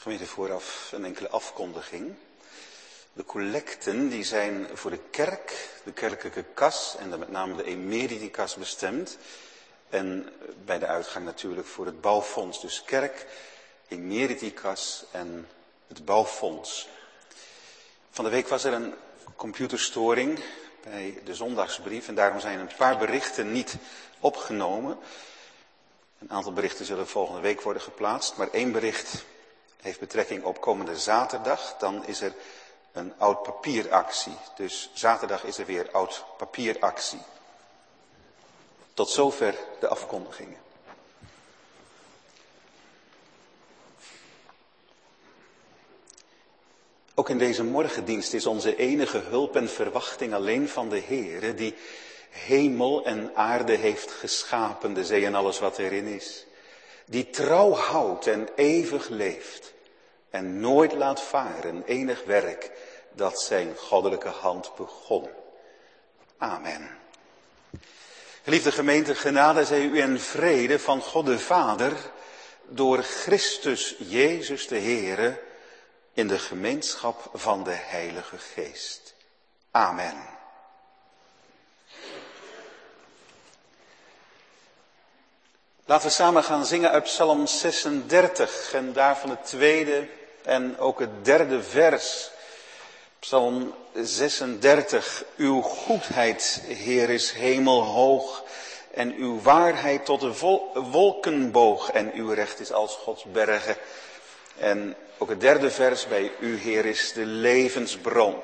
Gemeente, vooraf een enkele afkondiging. De collecten die zijn voor de kerk, de kerkelijke kas en dan met name de emeritikas bestemd. En bij de uitgang natuurlijk voor het bouwfonds. Dus kerk, emeritikas en het bouwfonds. Van de week was er een computerstoring bij de zondagsbrief en daarom zijn een paar berichten niet opgenomen. Een aantal berichten zullen volgende week worden geplaatst, maar 1 bericht heeft betrekking op komende zaterdag. Dan is er een oud papieractie. Dus zaterdag is er weer oud papieractie. Tot zover de afkondigingen. Ook in deze morgendienst is onze enige hulp en verwachting alleen van de Heere, die hemel en aarde heeft geschapen, de zee en alles wat erin is. Die trouw houdt en eeuwig leeft en nooit laat varen enig werk dat zijn goddelijke hand begon. Amen. Geliefde gemeente, genade zij u en vrede van God de Vader door Christus Jezus de Heere in de gemeenschap van de Heilige Geest. Amen. Laten we samen gaan zingen uit Psalm 36 en daarvan het tweede en ook het derde vers. Psalm 36. Uw goedheid, Heer, is hemelhoog en uw waarheid tot de wolkenboog en uw recht is als Gods bergen. En ook het derde vers bij u, Heer, is de levensbron.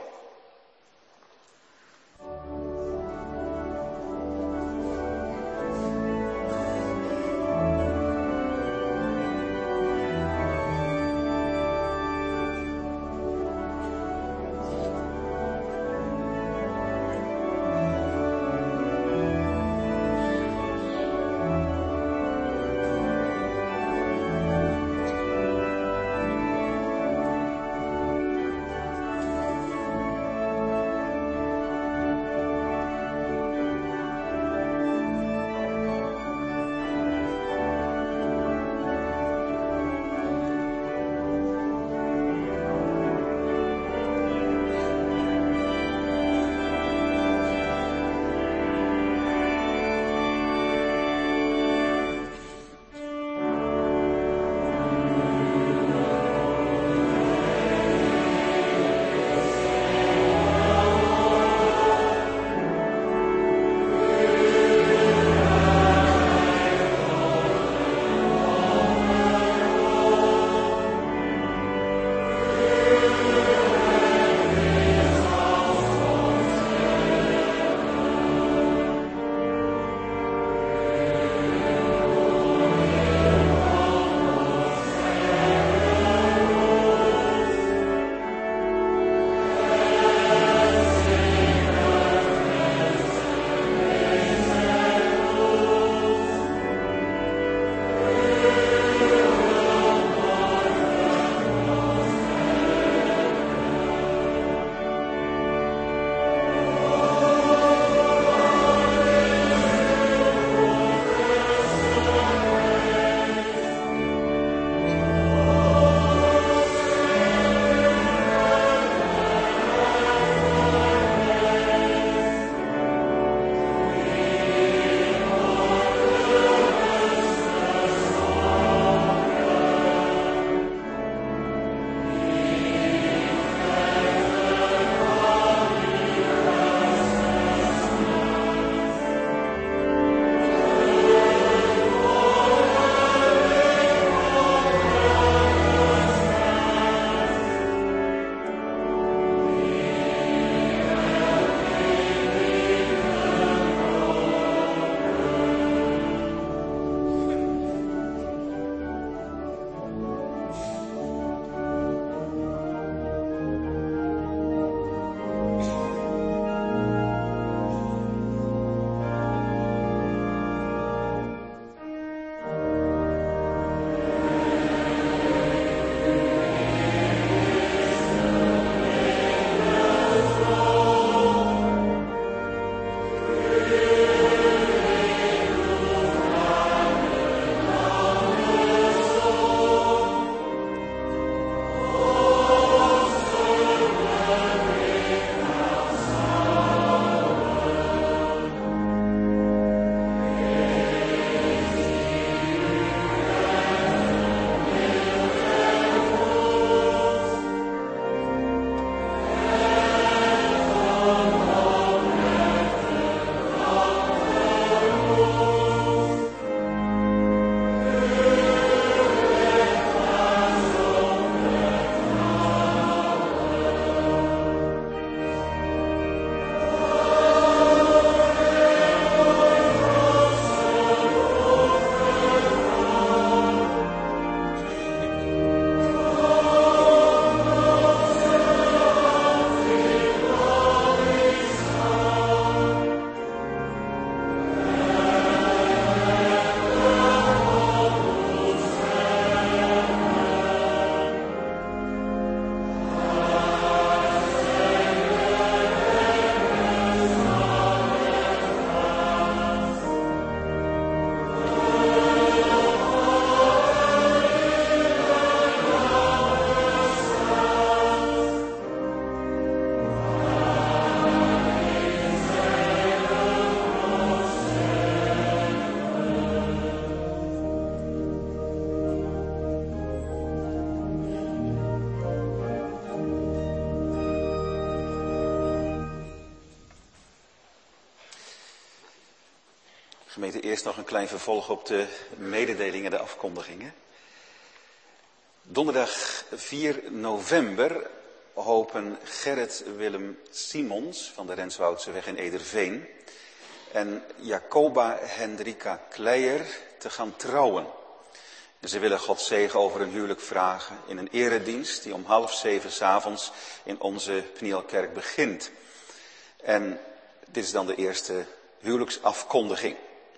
Gemeente, eerst nog een klein vervolg op de mededelingen, de afkondigingen. Donderdag 4 november hopen Gerrit Willem Simons van de Renswoudseweg in Ederveen en Jacoba Hendrika Kleijer te gaan trouwen. En ze willen Gods zegen over hun huwelijk vragen in een eredienst die om 6:30 s'avonds in onze Pnielkerk begint. En dit is dan de eerste huwelijksafkondiging.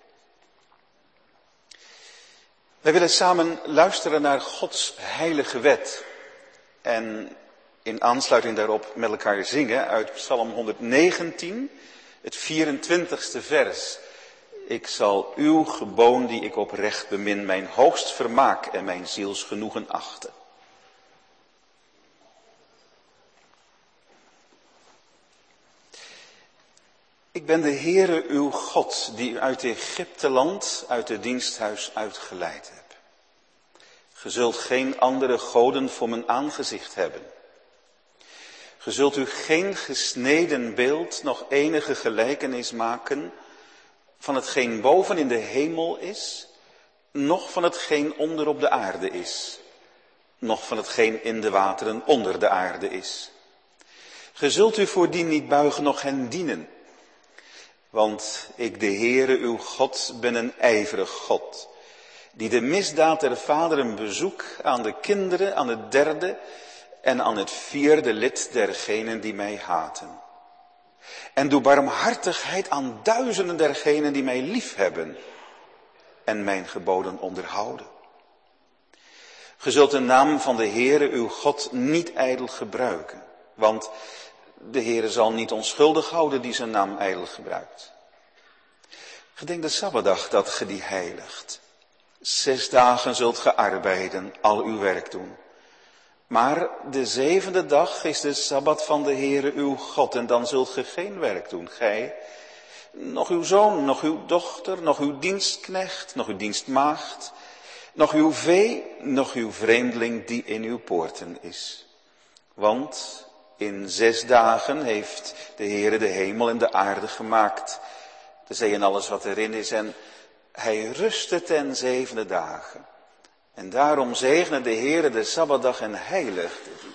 Wij willen samen luisteren naar Gods heilige wet en in aansluiting daarop met elkaar zingen uit Psalm 119, het 24ste vers. Ik zal uw geboon die ik oprecht bemin, mijn hoogst vermaak en mijn zielsgenoegen achten. Ik ben de Heere uw God, die u uit Egypteland, uit het diensthuis uitgeleid heb. Ge zult geen andere goden voor mijn aangezicht hebben. Ge zult u geen gesneden beeld, nog enige gelijkenis maken van hetgeen boven in de hemel is, noch van hetgeen onder op de aarde is, noch van hetgeen in de wateren onder de aarde is. Ge zult u voordien niet buigen, noch hen dienen. Want ik, de Heere uw God, ben een ijverig God, die de misdaad der vaderen bezoek aan de kinderen, aan het derde en aan het vierde lid dergenen die mij haten. En doe barmhartigheid aan duizenden dergenen die mij liefhebben en mijn geboden onderhouden. Ge zult de naam van de Heere uw God niet ijdel gebruiken, want de Heere zal niet onschuldig houden die zijn naam ijdel gebruikt. Gedenk de Sabbatdag dat ge die heiligt. 6 dagen zult ge arbeiden, al uw werk doen. Maar de 7e dag is de Sabbat van de Heere uw God en dan zult ge geen werk doen. Gij, nog uw zoon, nog uw dochter, nog uw dienstknecht, nog uw dienstmaagd, nog uw vee, nog uw vreemdeling die in uw poorten is. Want in 6 dagen heeft de Heere de hemel en de aarde gemaakt, de zee en alles wat erin is, en hij rustte ten 7e dagen. En daarom zegene de Heere de Sabbatdag en heiligde die.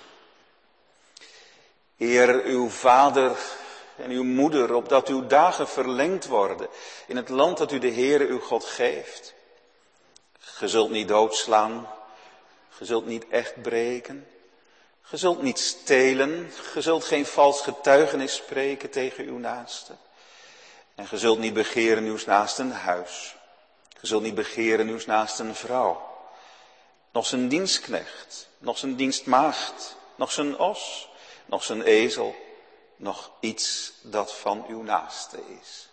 Eer uw vader en uw moeder, opdat uw dagen verlengd worden in het land dat u de Heere uw God geeft. Ge zult niet doodslaan, ge zult niet echt breken. Ge zult niet stelen, ge zult geen vals getuigenis spreken tegen uw naaste. En ge zult niet begeren uws naasten huis. Ge zult niet begeren uws naasten vrouw. Nog zijn dienstknecht, nog zijn dienstmaagd, nog zijn os, nog zijn ezel, nog iets dat van uw naaste is.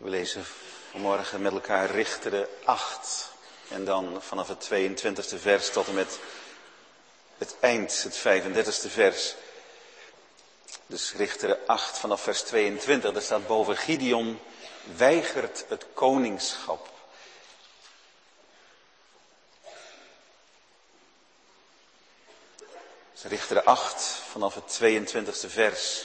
We lezen vanmorgen met elkaar Richteren 8. En dan vanaf het 22e vers tot en met het eind, het 35e vers. Dus Richteren 8 vanaf vers 22. Daar staat boven: Gideon weigert het koningschap. Dus Richteren 8 vanaf het 22e vers.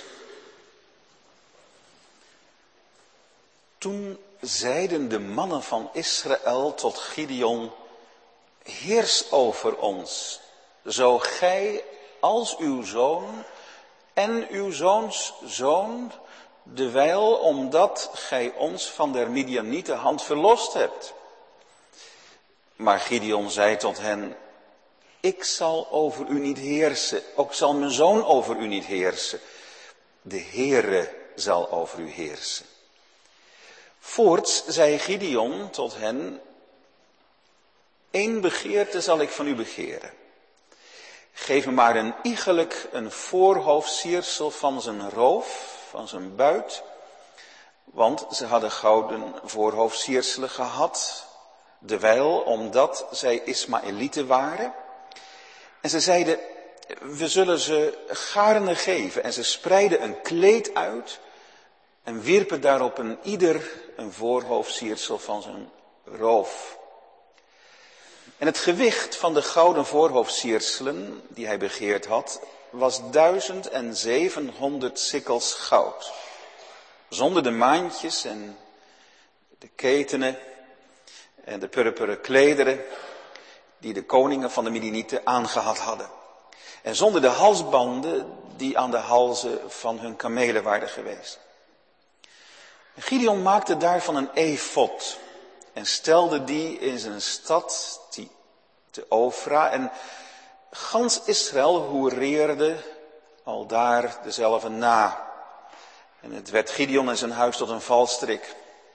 Toen zeiden de mannen van Israël tot Gideon: heers over ons, zo gij als uw zoon en uw zoons zoon, dewijl omdat gij ons van der Midianieten hand verlost hebt. Maar Gideon zei tot hen: ik zal over u niet heersen, ook zal mijn zoon over u niet heersen. De Heere zal over u heersen. Voorts zei Gideon tot hen: één begeerte zal ik van u begeren. Geef me maar een iegelijk een voorhoofdsiersel van zijn roof, van zijn buit. Want ze hadden gouden voorhoofdsierselen gehad, dewijl omdat zij Ismaëlieten waren. En ze zeiden: we zullen ze gaarne geven. En ze spreidden een kleed uit en wierpen daarop een ieder een voorhoofdsiersel van zijn roof. En het gewicht van de gouden voorhoofdsierselen die hij begeerd had, was 1700 sikkels goud. Zonder de maantjes en de ketenen en de purperen klederen die de koningen van de Midianieten aangehad hadden. En zonder de halsbanden die aan de halzen van hun kamelen waren geweest. Gideon maakte daarvan een efod en stelde die in zijn stad te Ofra. En gans Israël hoereerde al daar dezelfde na. En het werd Gideon en zijn huis tot een valstrik.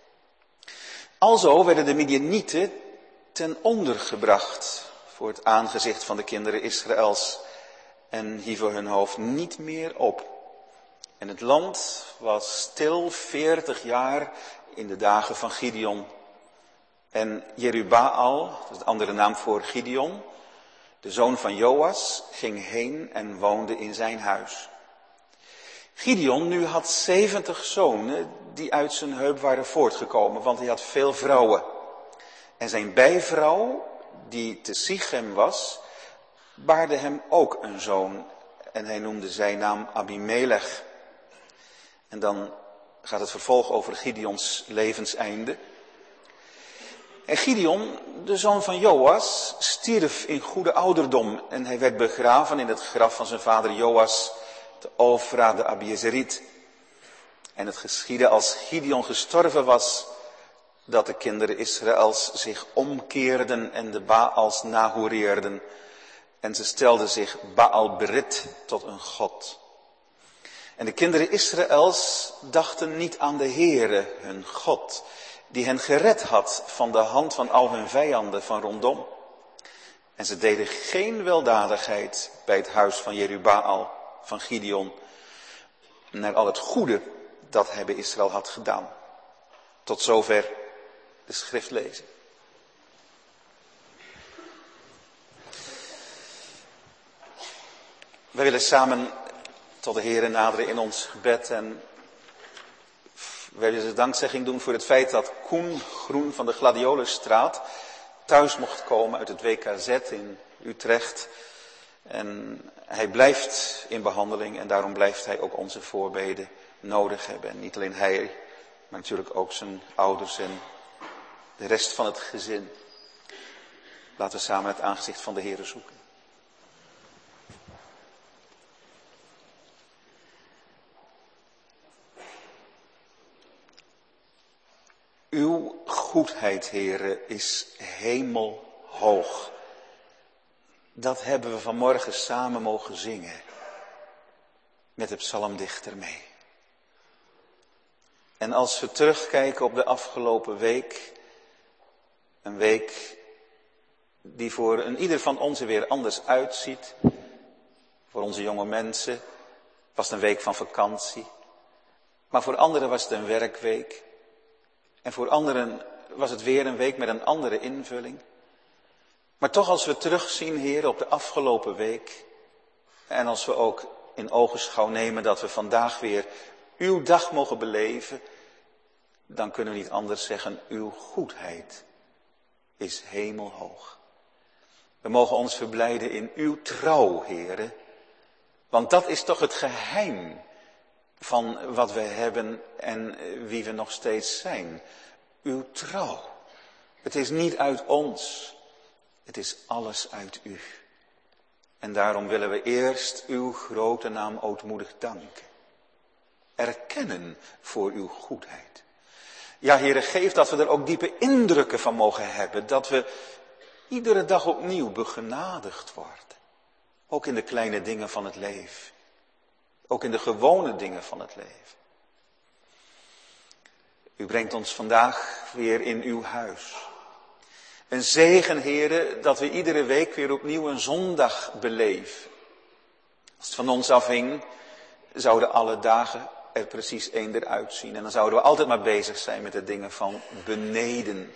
Alzo werden de Midianieten ten onder gebracht voor het aangezicht van de kinderen Israëls en hieven hun hoofd niet meer op. En het land was stil 40 jaar in de dagen van Gideon. En Jerubbaal, dat is de andere naam voor Gideon, de zoon van Joas, ging heen en woonde in zijn huis. Gideon nu had 70 zonen die uit zijn heup waren voortgekomen, want hij had veel vrouwen. En zijn bijvrouw, die te Sichem was, baarde hem ook een zoon. En hij noemde zijn naam Abimelech. En dan gaat het vervolg over Gideons levenseinde. En Gideon, de zoon van Joas, stierf in goede ouderdom. En hij werd begraven in het graf van zijn vader Joas, te Ofra de Abiezeriet. En het geschiedde als Gideon gestorven was, dat de kinderen Israëls zich omkeerden en de Baals nahoereerden. En ze stelden zich Baal-Berit tot een god. En de kinderen Israëls dachten niet aan de Heere, hun God, die hen gered had van de hand van al hun vijanden van rondom. En ze deden geen weldadigheid bij het huis van Jerubbaal, van Gideon, naar al het goede dat hij bij Israël had gedaan. Tot zover de schrift lezen. Wij willen samen tot de Heere naderen in ons gebed en wij willen de dankzegging doen voor het feit dat Koen Groen van de Gladiolusstraat thuis mocht komen uit het WKZ in Utrecht. En hij blijft in behandeling en daarom blijft hij ook onze voorbeden nodig hebben. En niet alleen hij, maar natuurlijk ook zijn ouders en de rest van het gezin. Laten we samen het aangezicht van de Heere zoeken. Uw goedheid, Heere, is hemelhoog. Dat hebben we vanmorgen samen mogen zingen. Met de psalmdichter mee. En als we terugkijken op de afgelopen week. Een week die voor een ieder van ons er weer anders uitziet. Voor onze jonge mensen was het een week van vakantie. Maar voor anderen was het een werkweek. En voor anderen was het weer een week met een andere invulling. Maar toch als we terugzien, Heer, op de afgelopen week. En als we ook in ogenschouw nemen dat we vandaag weer uw dag mogen beleven. Dan kunnen we niet anders zeggen, uw goedheid is hemelhoog. We mogen ons verblijden in uw trouw, Heere. Want dat is toch het geheim van wat we hebben en wie we nog steeds zijn. Uw trouw. Het is niet uit ons. Het is alles uit u. En daarom willen we eerst uw grote naam ootmoedig danken. Erkennen voor uw goedheid. Ja, Heere, geef dat we er ook diepe indrukken van mogen hebben. Dat we iedere dag opnieuw begenadigd worden. Ook in de kleine dingen van het leven. Ook in de gewone dingen van het leven. U brengt ons vandaag weer in uw huis. Een zegen, Heere, dat we iedere week weer opnieuw een zondag beleven. Als het van ons afhing, zouden alle dagen er precies één eruit zien. En dan zouden we altijd maar bezig zijn met de dingen van beneden.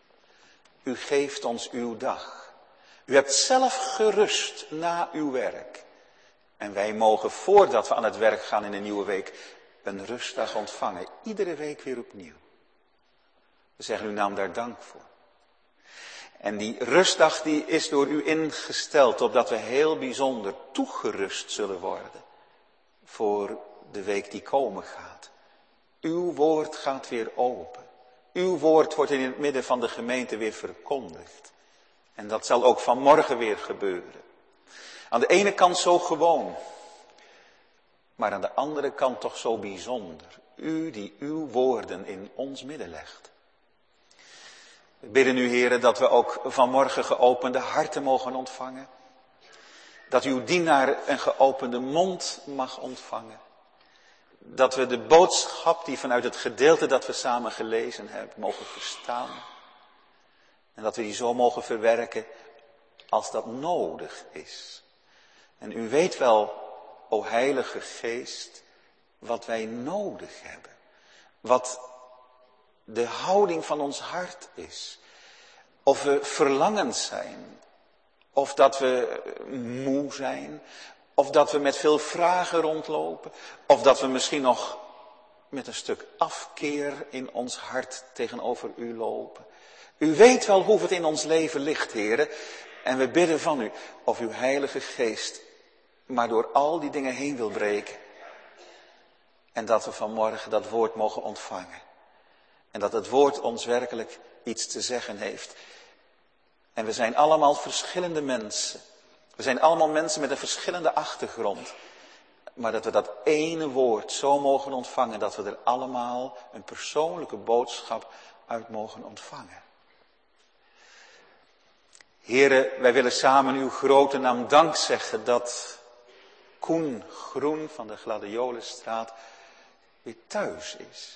U geeft ons uw dag. U hebt zelf gerust na uw werk. En wij mogen, voordat we aan het werk gaan in een nieuwe week, een rustdag ontvangen. Iedere week weer opnieuw. We zeggen uw naam daar dank voor. En die rustdag die is door u ingesteld, opdat we heel bijzonder toegerust zullen worden voor de week die komen gaat. Uw woord gaat weer open. Uw woord wordt in het midden van de gemeente weer verkondigd. En dat zal ook vanmorgen weer gebeuren. Aan de ene kant zo gewoon, maar aan de andere kant toch zo bijzonder. U die uw woorden in ons midden legt. We bidden u, Heere, dat we ook vanmorgen geopende harten mogen ontvangen. Dat uw dienaar een geopende mond mag ontvangen. Dat we de boodschap die vanuit het gedeelte dat we samen gelezen hebben, mogen verstaan. En dat we die zo mogen verwerken als dat nodig is. En u weet wel, o Heilige Geest, wat wij nodig hebben. Wat de houding van ons hart is. Of we verlangend zijn. Of dat we moe zijn. Of dat we met veel vragen rondlopen. Of dat we misschien nog met een stuk afkeer in ons hart tegenover u lopen. U weet wel hoe het in ons leven ligt, Heere. En we bidden van u of uw Heilige Geest maar door al die dingen heen wil breken. En dat we vanmorgen dat woord mogen ontvangen. En dat het woord ons werkelijk iets te zeggen heeft. En we zijn allemaal verschillende mensen. We zijn allemaal mensen met een verschillende achtergrond. Maar dat we dat ene woord zo mogen ontvangen, dat we er allemaal een persoonlijke boodschap uit mogen ontvangen. Here, wij willen samen uw grote naam dank zeggen dat Koen Groen van de Gladiolenstraat weer thuis is.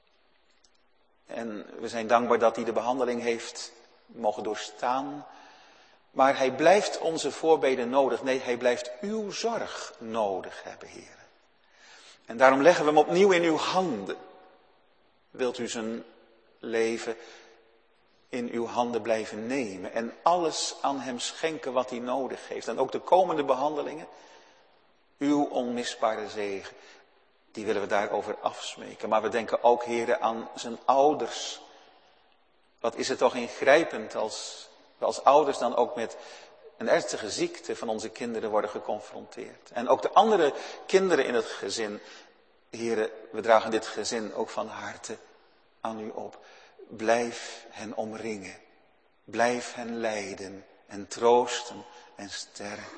En we zijn dankbaar dat hij de behandeling heeft mogen doorstaan. Maar hij blijft onze voorbeden nodig. Nee, hij blijft uw zorg nodig hebben, Heer. En daarom leggen we hem opnieuw in uw handen. Wilt u zijn leven in uw handen blijven nemen. En alles aan hem schenken wat hij nodig heeft. En ook de komende behandelingen. Uw onmisbare zegen. Die willen we daarover afsmeken. Maar we denken ook, Heer, aan zijn ouders. Wat is het toch ingrijpend als we als ouders dan ook met een ernstige ziekte van onze kinderen worden geconfronteerd. En ook de andere kinderen in het gezin. Heer, we dragen dit gezin ook van harte aan u op. Blijf hen omringen. Blijf hen leiden en troosten en sterken.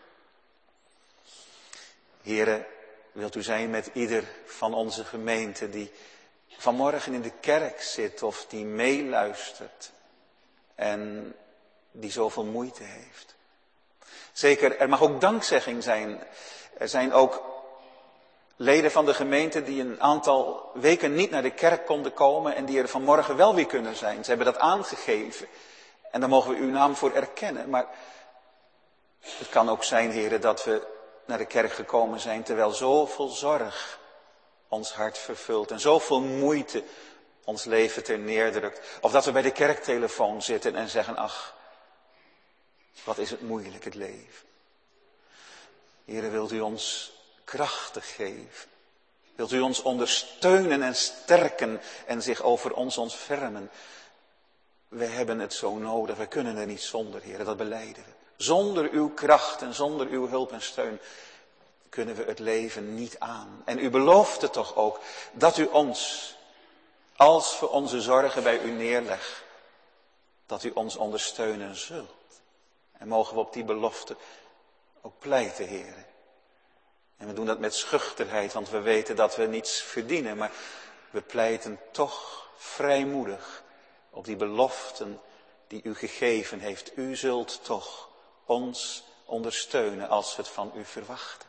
Heere, wilt u zijn met ieder van onze gemeente die vanmorgen in de kerk zit of die meeluistert en die zoveel moeite heeft. Zeker, er mag ook dankzegging zijn. Er zijn ook leden van de gemeente die een aantal weken niet naar de kerk konden komen en die er vanmorgen wel weer kunnen zijn. Ze hebben dat aangegeven en daar mogen we uw naam voor erkennen. Maar het kan ook zijn, heren, dat we naar de kerk gekomen zijn terwijl zoveel zorg ons hart vervult en zoveel moeite ons leven ter neerdrukt. Of dat we bij de kerktelefoon zitten en zeggen, ach, wat is het moeilijk, het leven. Heere, wilt u ons krachten geven? Wilt u ons ondersteunen en sterken en zich over ons ontfermen? We hebben het zo nodig, we kunnen er niet zonder, Heere, dat belijden we. Zonder uw kracht en zonder uw hulp en steun kunnen we het leven niet aan. En u beloofde toch ook dat u ons, als we onze zorgen bij u neerleggen, dat u ons ondersteunen zult. En mogen we op die belofte ook pleiten, Heere. En we doen dat met schuchterheid, want we weten dat we niets verdienen. Maar we pleiten toch vrijmoedig op die beloften die u gegeven heeft. U zult toch ons ondersteunen als we het van u verwachten.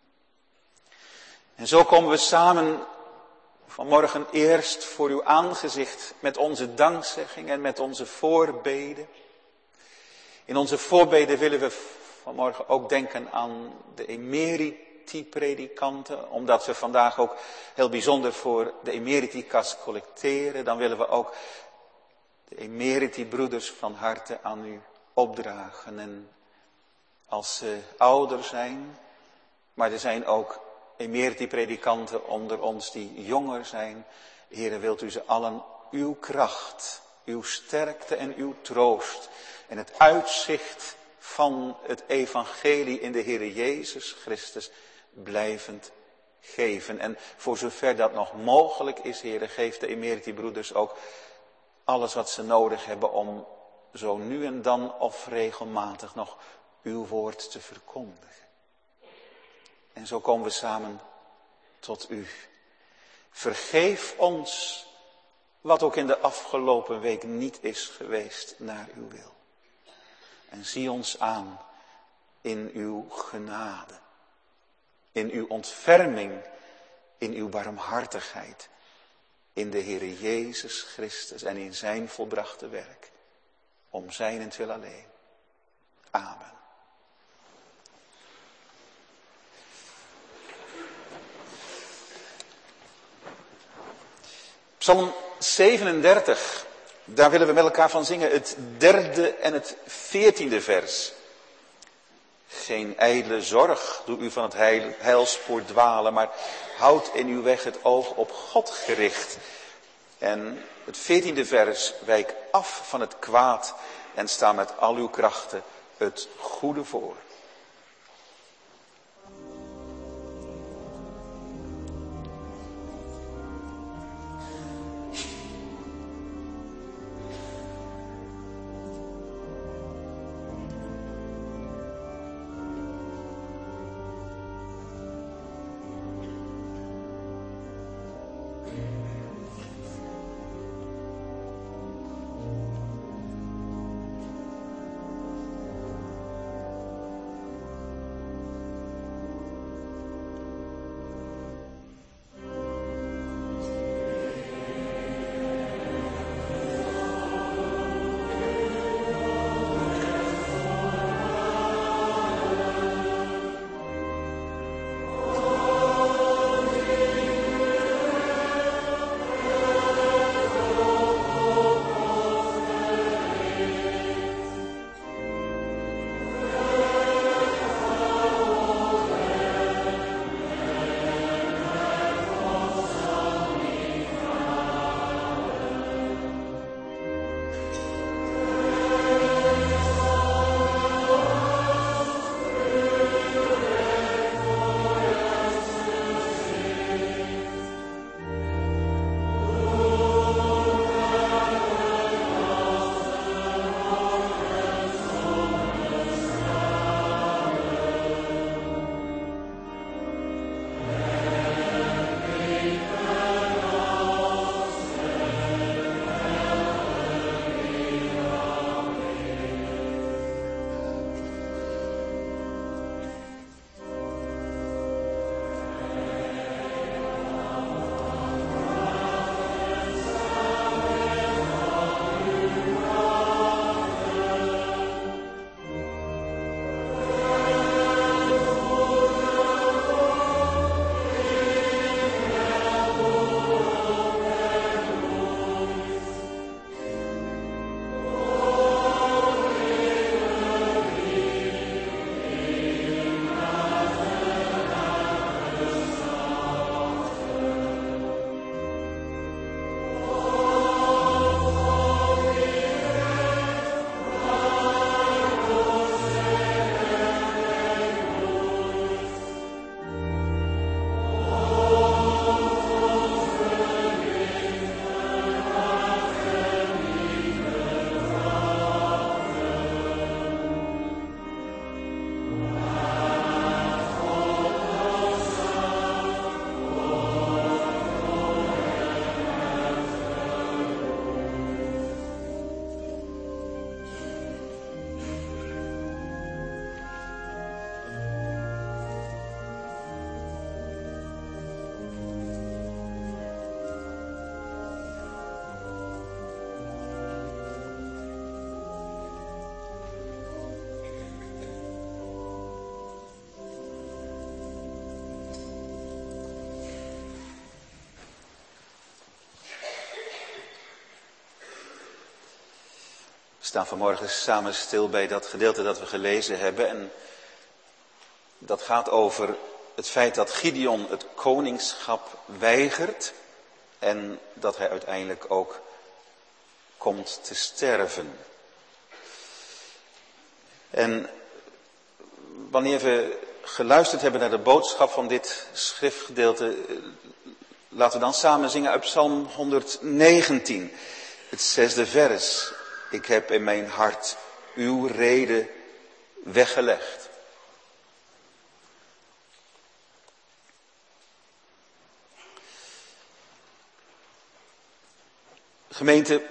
En zo komen we samen vanmorgen eerst voor uw aangezicht met onze dankzegging en met onze voorbeden. In onze voorbeden willen we vanmorgen ook denken aan de emeriti-predikanten, omdat we vandaag ook heel bijzonder voor de emeriti-kas collecteren. Dan willen we ook de emeriti-broeders van harte aan u opdragen. En als ze ouder zijn, maar er zijn ook emeriti-predikanten onder ons die jonger zijn. Heere, wilt u ze allen uw kracht, uw sterkte en uw troost en het uitzicht van het evangelie in de Heere Jezus Christus blijvend geven. En voor zover dat nog mogelijk is, Heere, geef de emeriti-broeders ook alles wat ze nodig hebben om zo nu en dan of regelmatig nog uw woord te verkondigen. En zo komen we samen tot u. Vergeef ons wat ook in de afgelopen week niet is geweest naar uw wil. En zie ons aan in uw genade, in uw ontferming, in uw barmhartigheid, in de Heere Jezus Christus en in zijn volbrachte werk, om zijnentwil alleen. Amen. Psalm 37, daar willen we met elkaar van zingen, het 3e en het 14e vers. Geen ijdele zorg doe u van het heilspoor dwalen, maar houd in uw weg het oog op God gericht. En het 14e vers, wijk af van het kwaad en sta met al uw krachten het goede voor. We staan vanmorgen samen stil bij dat gedeelte dat we gelezen hebben. En dat gaat over het feit dat Gideon het koningschap weigert. En dat hij uiteindelijk ook komt te sterven. En wanneer we geluisterd hebben naar de boodschap van dit schriftgedeelte, laten we dan samen zingen uit Psalm 119, het 6e vers. Ik heb in mijn hart uw reden weggelegd. Gemeente,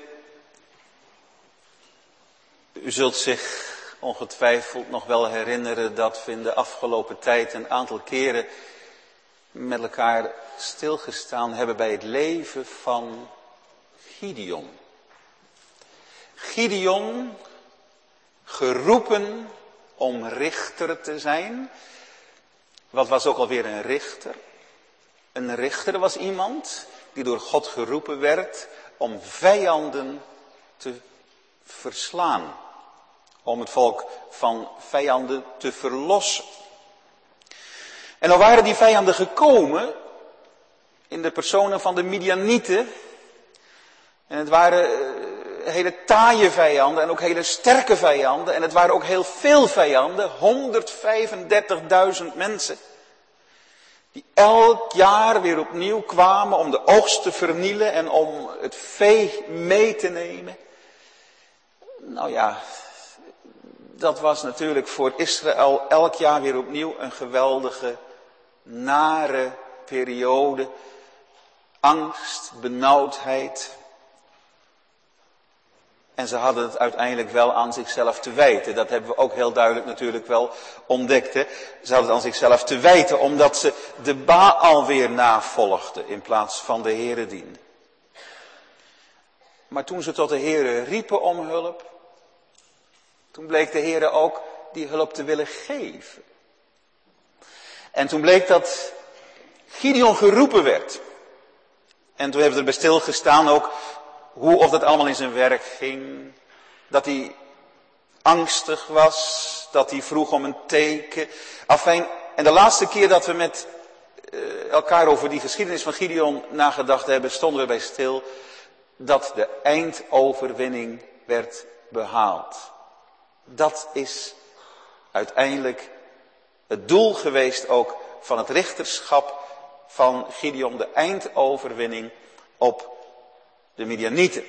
u zult zich ongetwijfeld nog wel herinneren dat we in de afgelopen tijd een aantal keren met elkaar stilgestaan hebben bij het leven van Gideon. Gideon, geroepen om richter te zijn. Wat was ook alweer een richter? Een richter was iemand die door God geroepen werd om vijanden te verslaan. Om het volk van vijanden te verlossen. En dan waren die vijanden gekomen in de personen van de Midianieten. En het waren hele taaie vijanden en ook hele sterke vijanden. En het waren ook heel veel vijanden, 135.000 mensen. Die elk jaar weer opnieuw kwamen om de oogst te vernielen en om het vee mee te nemen. Nou ja, dat was natuurlijk voor Israël elk jaar weer opnieuw een geweldige, nare periode. Angst, benauwdheid. En ze hadden het uiteindelijk wel aan zichzelf te wijten. Dat hebben we ook heel duidelijk natuurlijk wel ontdekt. Hè? Ze hadden het aan zichzelf te wijten omdat ze de Baal weer navolgden in plaats van de Heere dienden. Maar toen ze tot de Heere riepen om hulp, toen bleek de Heere ook die hulp te willen geven. En toen bleek dat Gideon geroepen werd. En toen hebben we erbij stilgestaan ook hoe of dat allemaal in zijn werk ging. Dat hij angstig was. Dat hij vroeg om een teken. Afijn, en de laatste keer dat we met elkaar over die geschiedenis van Gideon nagedacht hebben, stonden we bij stil dat de eindoverwinning werd behaald. Dat is uiteindelijk het doel geweest ook van het richterschap van Gideon. De eindoverwinning op de Midianieten.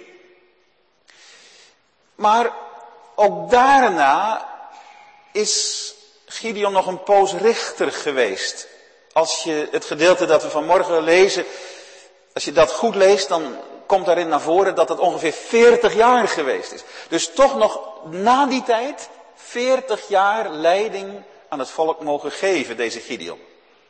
Maar ook daarna is Gideon nog een poos richter geweest. Als je het gedeelte dat we vanmorgen lezen, als je dat goed leest, dan komt daarin naar voren dat het ongeveer 40 jaar geweest is. Dus toch nog na die tijd 40 jaar leiding aan het volk mogen geven, deze Gideon.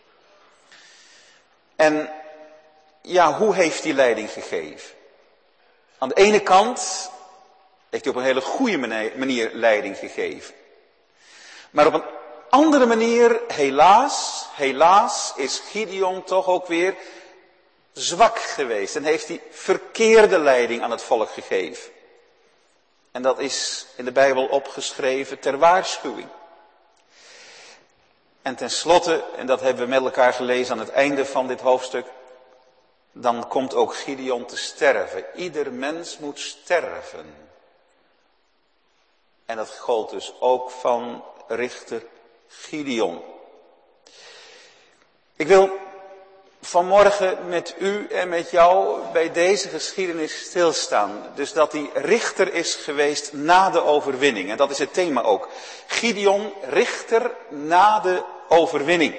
En ja, hoe heeft hij leiding gegeven? Aan de ene kant heeft hij op een hele goede manier leiding gegeven. Maar op een andere manier, helaas is Gideon toch ook weer zwak geweest. En heeft hij verkeerde leiding aan het volk gegeven. En dat is in de Bijbel opgeschreven ter waarschuwing. En tenslotte, en dat hebben we met elkaar gelezen aan het einde van dit hoofdstuk, dan komt ook Gideon te sterven. Ieder mens moet sterven. En dat gold dus ook van richter Gideon. Ik wil vanmorgen met u en met jou bij deze geschiedenis stilstaan. Dus dat hij richter is geweest na de overwinning. En dat is het thema ook. Gideon, richter na de overwinning.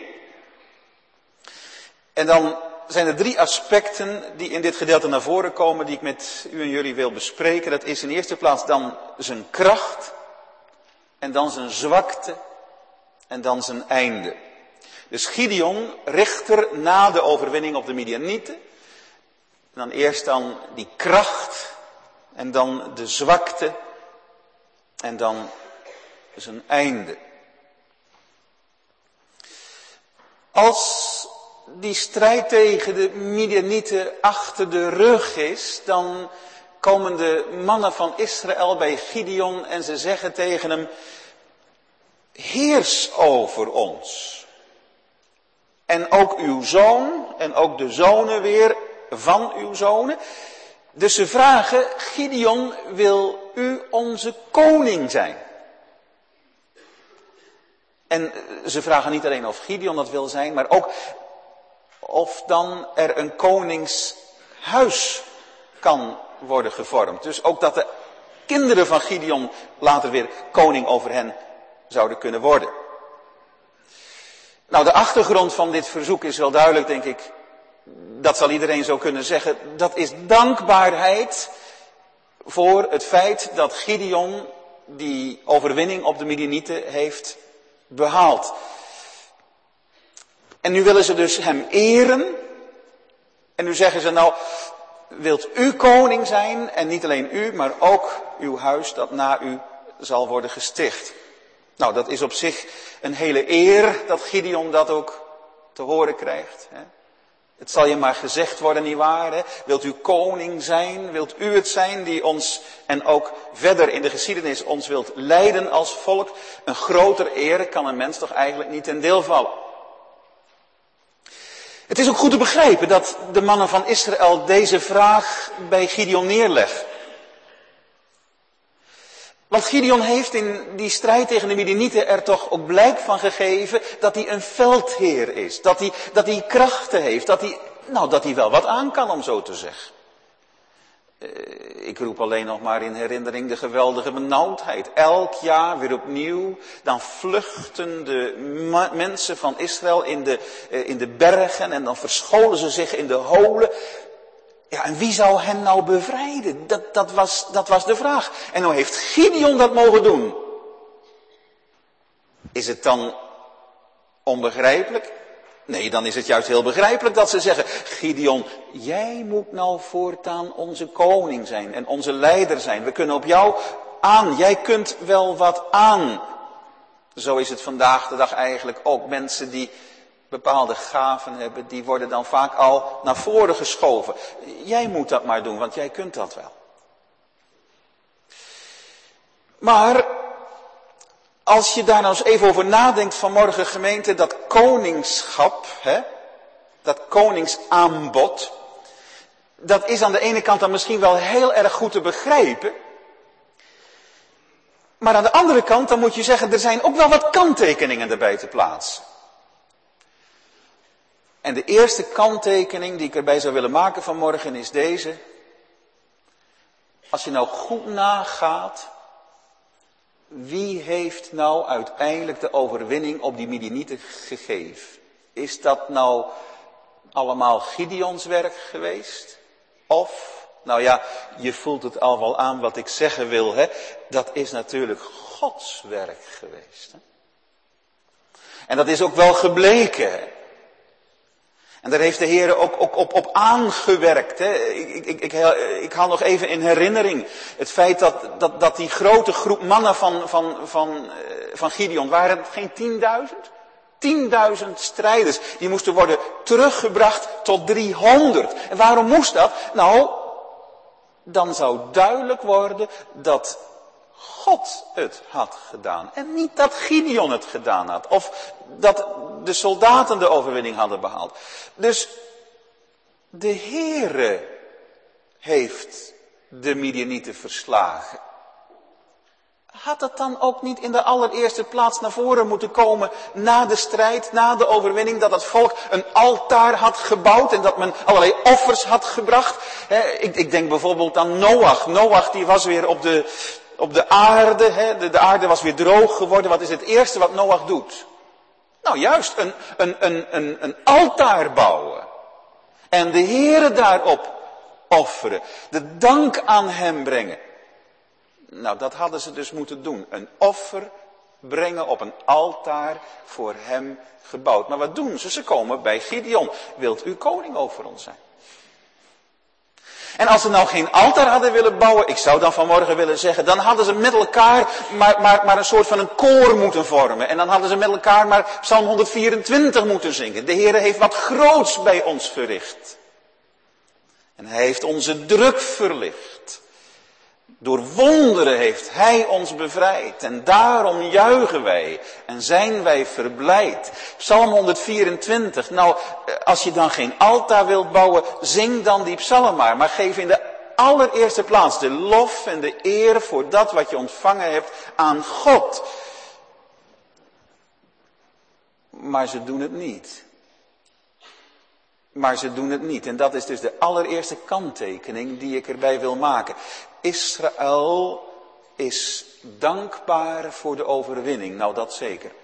En dan zijn er 3 aspecten die in dit gedeelte naar voren komen, die ik met u en jullie wil bespreken. Dat is in de eerste plaats dan zijn kracht, en dan zijn zwakte, en dan zijn einde. Dus Gideon, richter na de overwinning op de Midianieten. En dan eerst dan die kracht, en dan de zwakte, en dan zijn einde. Als die strijd tegen de Midianieten achter de rug is, dan komen de mannen van Israël bij Gideon en ze zeggen tegen hem: heers over ons. En ook uw zoon en ook de zonen weer van uw zonen. Dus ze vragen: Gideon, wil u onze koning zijn? En ze vragen niet alleen of Gideon dat wil zijn, maar ook of dan er een koningshuis kan worden gevormd. Dus ook dat de kinderen van Gideon later weer koning over hen zouden kunnen worden. Nou, de achtergrond van dit verzoek is wel duidelijk, denk ik. Dat zal iedereen zo kunnen zeggen. Dat is dankbaarheid voor het feit dat Gideon die overwinning op de Midianieten heeft behaald. En nu willen ze dus hem eren. En nu zeggen ze: nou, wilt u koning zijn? En niet alleen u, maar ook uw huis dat na u zal worden gesticht. Nou, dat is op zich een hele eer dat Gideon dat ook te horen krijgt. Hè? Het zal je maar gezegd worden, nietwaar? Hè? Wilt u koning zijn? Wilt u het zijn die ons, en ook verder in de geschiedenis, ons wilt leiden als volk? Een grotere eer kan een mens toch eigenlijk niet ten deel vallen. Het is ook goed te begrijpen dat de mannen van Israël deze vraag bij Gideon neerleggen. Want Gideon heeft in die strijd tegen de Midianieten er toch ook blijk van gegeven dat hij een veldheer is. Dat hij krachten heeft, dat hij wel wat aan kan, om zo te zeggen. Ik roep alleen nog maar in herinnering de geweldige benauwdheid. Elk jaar weer opnieuw, dan vluchten de mensen van Israël in de bergen en dan verscholen ze zich in de holen. Ja, en wie zou hen nou bevrijden? Dat was de vraag. En nou heeft Gideon dat mogen doen. Is het dan onbegrijpelijk? Nee, dan is het juist heel begrijpelijk dat ze zeggen: Gideon, jij moet nou voortaan onze koning zijn en onze leider zijn. We kunnen op jou aan. Jij kunt wel wat aan. Zo is het vandaag de dag eigenlijk ook. Mensen die bepaalde gaven hebben, die worden dan vaak al naar voren geschoven. Jij moet dat maar doen, want jij kunt dat wel. Maar als je daar nou eens even over nadenkt vanmorgen, gemeente, dat koningschap, dat koningsaanbod, dat is aan de ene kant dan misschien wel heel erg goed te begrijpen. Maar aan de andere kant, dan moet je zeggen, er zijn ook wel wat kanttekeningen erbij te plaatsen. En de eerste kanttekening die ik erbij zou willen maken vanmorgen is deze. Als je nou goed nagaat, wie heeft nou uiteindelijk de overwinning op die Midianieten gegeven? Is dat nou allemaal Gideons werk geweest? Of, nou ja, je voelt het al wel aan wat ik zeggen wil, hè? Dat is natuurlijk Gods werk geweest. Hè? En dat is ook wel gebleken, hè? En daar heeft de Heer ook op aangewerkt. Hè. Ik haal nog even in herinnering het feit dat die grote groep mannen van Gideon, waren het geen 10.000? 10.000 strijders, die moesten worden teruggebracht tot 300. En waarom moest dat? Nou, dan zou duidelijk worden dat God het had gedaan. En niet dat Gideon het gedaan had. Of dat de soldaten de overwinning hadden behaald. Dus de Heere heeft de Midianieten verslagen. Had het dan ook niet in de allereerste plaats naar voren moeten komen na de strijd, na de overwinning, dat het volk een altaar had gebouwd en dat men allerlei offers had gebracht? Ik denk bijvoorbeeld aan Noach. Noach die was weer op de aarde, hè? De aarde was weer droog geworden. Wat is het eerste wat Noach doet? Nou juist, een altaar bouwen. En de Heere daarop offeren. De dank aan hem brengen. Nou, dat hadden ze dus moeten doen. Een offer brengen op een altaar voor hem gebouwd. Maar wat doen ze? Ze komen bij Gideon. Wilt u koning over ons zijn? En als ze nou geen altaar hadden willen bouwen, ik zou dan vanmorgen willen zeggen, dan hadden ze met elkaar maar een soort van een koor moeten vormen. En dan hadden ze met elkaar maar Psalm 124 moeten zingen. De Heere heeft wat groots bij ons verricht. En hij heeft onze druk verlicht. Door wonderen heeft hij ons bevrijd. En daarom juichen wij en zijn wij verblijd. Psalm 124. Nou, als je dan geen altaar wilt bouwen, zing dan die psalm maar. Maar geef in de allereerste plaats de lof en de eer voor dat wat je ontvangen hebt aan God. Maar ze doen het niet. Maar ze doen het niet. En dat is dus de allereerste kanttekening die ik erbij wil maken. Israël is dankbaar voor de overwinning. Nou, dat zeker.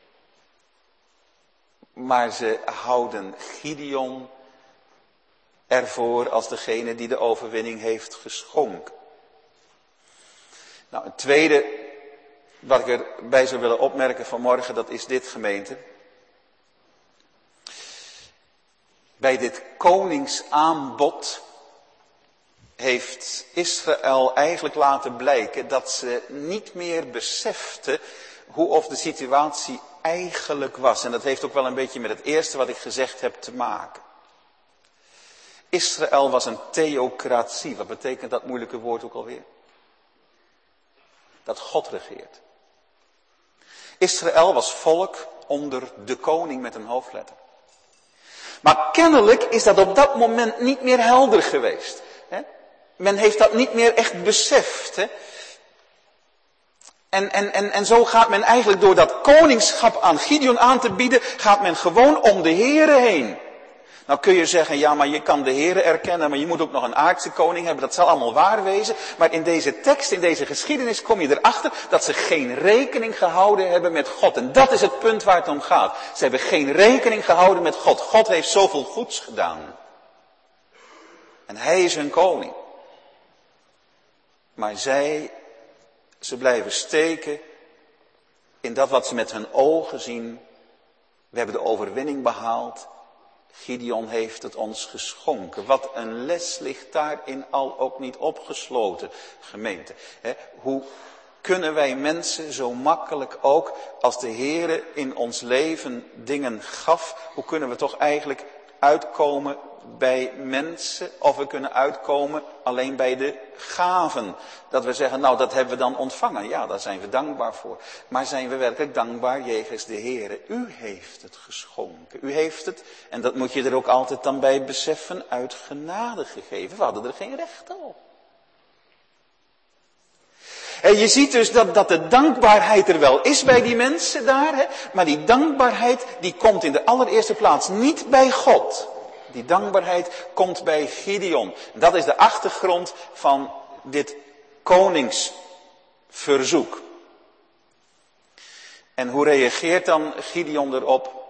Maar ze houden Gideon ervoor als degene die de overwinning heeft geschonken. Nou, het tweede wat ik erbij zou willen opmerken vanmorgen, dat is dit, gemeente. Bij dit koningsaanbod heeft Israël eigenlijk laten blijken dat ze niet meer besefte hoe of de situatie eigenlijk was. En dat heeft ook wel een beetje met het eerste wat ik gezegd heb te maken. Israël was een theocratie. Wat betekent dat moeilijke woord ook alweer? Dat God regeert. Israël was volk onder de koning met een hoofdletter. Maar kennelijk is dat op dat moment niet meer helder geweest. Hè? Men heeft dat niet meer echt beseft. Hè? En zo gaat men eigenlijk door dat koningschap aan Gideon aan te bieden, gaat men gewoon om de Here heen. Nou kun je zeggen, ja, maar je kan de Here erkennen, maar je moet ook nog een aardse koning hebben. Dat zal allemaal waar wezen. Maar in deze tekst, in deze geschiedenis kom je erachter dat ze geen rekening gehouden hebben met God. En dat is het punt waar het om gaat. Ze hebben geen rekening gehouden met God. God heeft zoveel goeds gedaan. En hij is hun koning. Maar ze blijven steken in dat wat ze met hun ogen zien. We hebben de overwinning behaald. Gideon heeft het ons geschonken. Wat een les ligt daarin al ook niet opgesloten, gemeente. Hoe kunnen wij mensen zo makkelijk ook, als de Heere in ons leven dingen gaf, hoe kunnen we toch eigenlijk uitkomen bij mensen, of we kunnen uitkomen alleen bij de gaven. Dat we zeggen, nou dat hebben we dan ontvangen. Ja, daar zijn we dankbaar voor. Maar zijn we werkelijk dankbaar jegens de Heere? U heeft het geschonken. U heeft het, en dat moet je er ook altijd dan bij beseffen, uit genade gegeven. We hadden er geen recht op. En je ziet dus dat de dankbaarheid er wel is bij die mensen daar. Hè? Maar die dankbaarheid die komt in de allereerste plaats niet bij God. Die dankbaarheid komt bij Gideon. Dat is de achtergrond van dit koningsverzoek. En hoe reageert dan Gideon erop?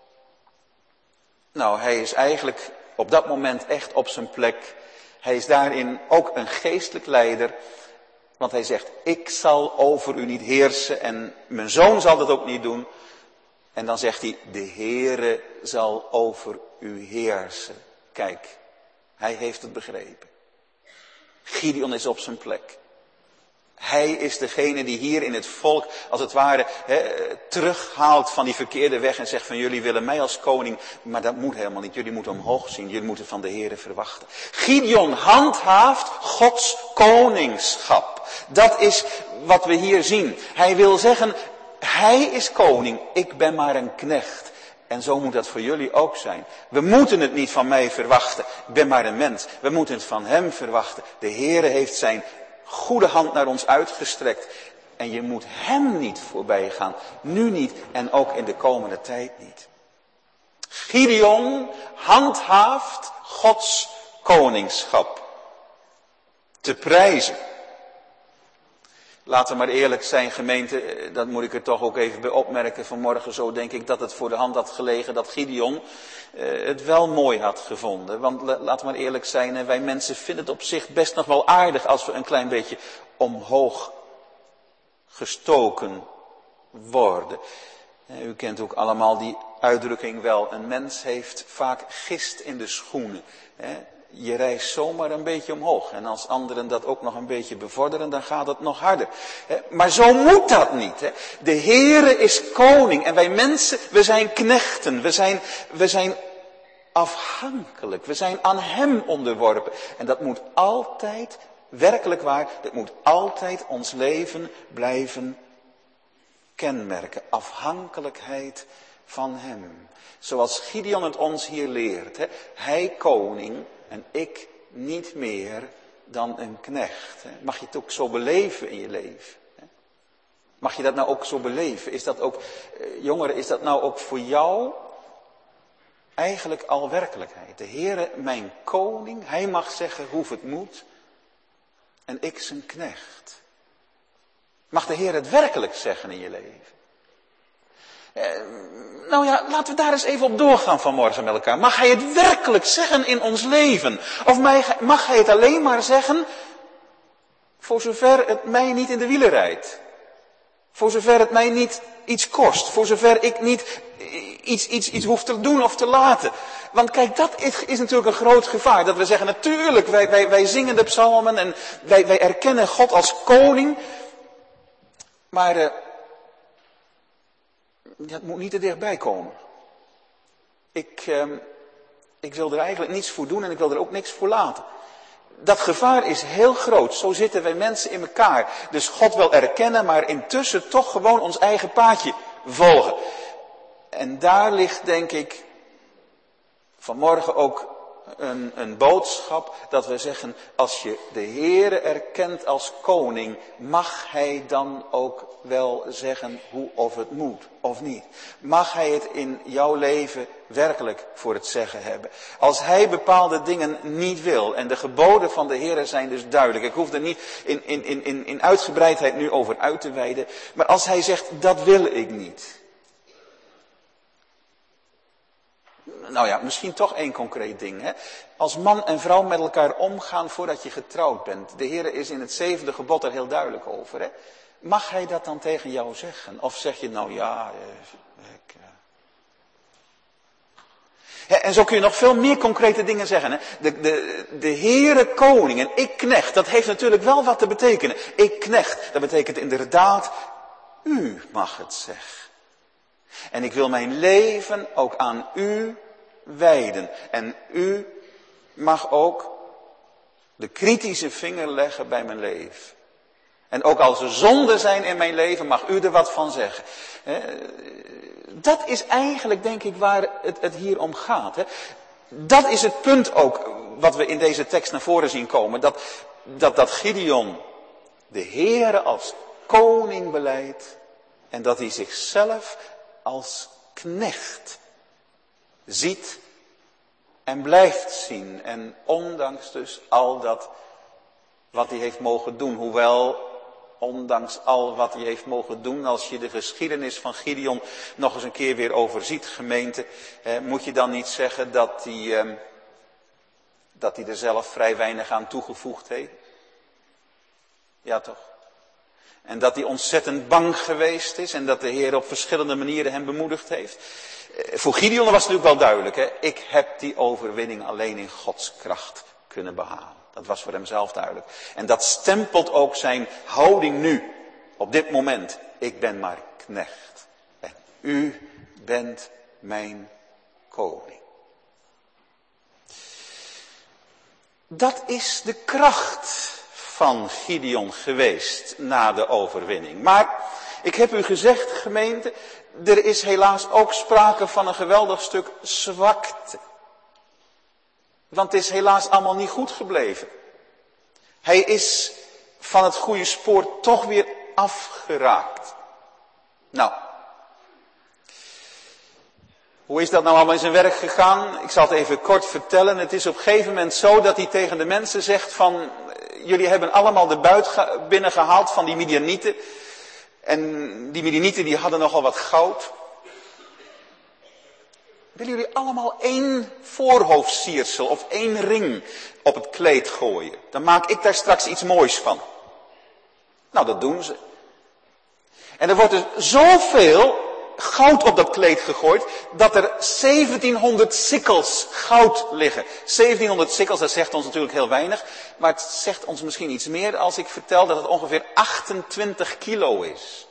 Nou, hij is eigenlijk op dat moment echt op zijn plek. Hij is daarin ook een geestelijk leider. Want hij zegt, ik zal over u niet heersen en mijn zoon zal dat ook niet doen. En dan zegt hij, de Heere zal over u heersen. Kijk, hij heeft het begrepen. Gideon is op zijn plek. Hij is degene die hier in het volk, als het ware, terughaalt van die verkeerde weg en zegt van jullie willen mij als koning. Maar dat moet helemaal niet. Jullie moeten omhoog zien. Jullie moeten van de Heere verwachten. Gideon handhaaft Gods koningschap. Dat is wat we hier zien. Hij wil zeggen, hij is koning. Ik ben maar een knecht. En zo moet dat voor jullie ook zijn. We moeten het niet van mij verwachten. Ik ben maar een mens. We moeten het van hem verwachten. De Heere heeft zijn goede hand naar ons uitgestrekt. En je moet hem niet voorbij gaan. Nu niet en ook in de komende tijd niet. Gideon handhaaft Gods koningschap. Te prijzen. Laten we maar eerlijk zijn, gemeente, dat moet ik er toch ook even bij opmerken. Vanmorgen zo denk ik dat het voor de hand had gelegen dat Gideon het wel mooi had gevonden. Want laten we maar eerlijk zijn, wij mensen vinden het op zich best nog wel aardig als we een klein beetje omhoog gestoken worden. U kent ook allemaal die uitdrukking wel, een mens heeft vaak gist in de schoenen. Je rijst zomaar een beetje omhoog. En als anderen dat ook nog een beetje bevorderen, dan gaat het nog harder. Maar zo moet dat niet. De Heere is koning. En wij mensen, we zijn knechten. We zijn afhankelijk. We zijn aan hem onderworpen. En dat moet altijd Werkelijk waar, het moet altijd ons leven blijven kenmerken. Afhankelijkheid van hem. Zoals Gideon het ons hier leert. Hè? Hij koning en ik niet meer dan een knecht. Hè? Mag je het ook zo beleven in je leven? Hè? Mag je dat nou ook zo beleven? Is dat ook, jongeren, is dat nou ook voor jou eigenlijk al werkelijkheid? De Heere, mijn koning, hij mag zeggen hoe het moet en ik zijn knecht. Mag de Heer het werkelijk zeggen in je leven? Nou ja, laten we daar eens even op doorgaan vanmorgen met elkaar. Mag hij het werkelijk zeggen in ons leven? Of mag hij het alleen maar zeggen voor zover het mij niet in de wielen rijdt? Voor zover het mij niet iets kost? Voor zover ik niet iets hoef te doen of te laten? Want kijk, dat is natuurlijk een groot gevaar. Dat we zeggen, natuurlijk, wij zingen de psalmen en wij erkennen God als koning. Maar het moet niet te dichtbij komen. Ik wil er eigenlijk niets voor doen en ik wil er ook niks voor laten. Dat gevaar is heel groot. Zo zitten wij mensen in elkaar. Dus God wil erkennen, maar intussen toch gewoon ons eigen paadje volgen. En daar ligt, denk ik, vanmorgen ook een boodschap dat we zeggen, als je de Heere erkent als koning, mag hij dan ook wel zeggen hoe of het moet of niet? Mag hij het in jouw leven werkelijk voor het zeggen hebben? Als hij bepaalde dingen niet wil, en de geboden van de Heere zijn dus duidelijk, ik hoef er niet in uitgebreidheid nu over uit te weiden, maar als hij zegt, dat wil ik niet. Nou ja, misschien toch één concreet ding. Hè? Als man en vrouw met elkaar omgaan voordat je getrouwd bent. De Heer is in het 7e gebod er heel duidelijk over. Hè? Mag hij dat dan tegen jou zeggen? Of zeg je nou ja... En zo kun je nog veel meer concrete dingen zeggen. Hè? De Heere koning en ik knecht, dat heeft natuurlijk wel wat te betekenen. Ik knecht, dat betekent inderdaad, u mag het zeggen. En ik wil mijn leven ook aan u wijden. En u mag ook de kritische vinger leggen bij mijn leven. En ook als er zonden zijn in mijn leven, mag u er wat van zeggen. Dat is eigenlijk, denk ik, waar het hier om gaat. Dat is het punt ook wat we in deze tekst naar voren zien komen. Dat Gideon de Heere als koning belijdt. En dat hij zichzelf als knecht ziet en blijft zien. En ondanks dus al dat wat hij heeft mogen doen. Hoewel, ondanks al wat hij heeft mogen doen, als je de geschiedenis van Gideon nog eens een keer weer overziet, gemeente, moet je dan niet zeggen dat hij er zelf vrij weinig aan toegevoegd heeft? Ja toch? En dat hij ontzettend bang geweest is en dat de Heer op verschillende manieren hem bemoedigd heeft. Voor Gideon was het natuurlijk wel duidelijk. Hè? Ik heb die overwinning alleen in Gods kracht kunnen behalen. Dat was voor hem zelf duidelijk. En dat stempelt ook zijn houding nu. Op dit moment. Ik ben maar knecht. En u bent mijn koning. Dat is de kracht van Gideon geweest na de overwinning. Maar ik heb u gezegd, gemeente, er is helaas ook sprake van een geweldig stuk zwakte. Want het is helaas allemaal niet goed gebleven. Hij is van het goede spoor toch weer afgeraakt. Nou, hoe is dat nou allemaal in zijn werk gegaan? Ik zal het even kort vertellen. Het is op een gegeven moment zo dat hij tegen de mensen zegt van... Jullie hebben allemaal de buit binnengehaald van die Midianieten. En die Midianieten die hadden nogal wat goud. Willen jullie allemaal 1 voorhoofdsiersel of 1 ring op het kleed gooien? Dan maak ik daar straks iets moois van. Nou, dat doen ze. En er wordt dus zoveel goud op dat kleed gegooid, dat er 1700 sikkels goud liggen. 1700 sikkels, dat zegt ons natuurlijk heel weinig, maar het zegt ons misschien iets meer als ik vertel dat het ongeveer 28 kilo is.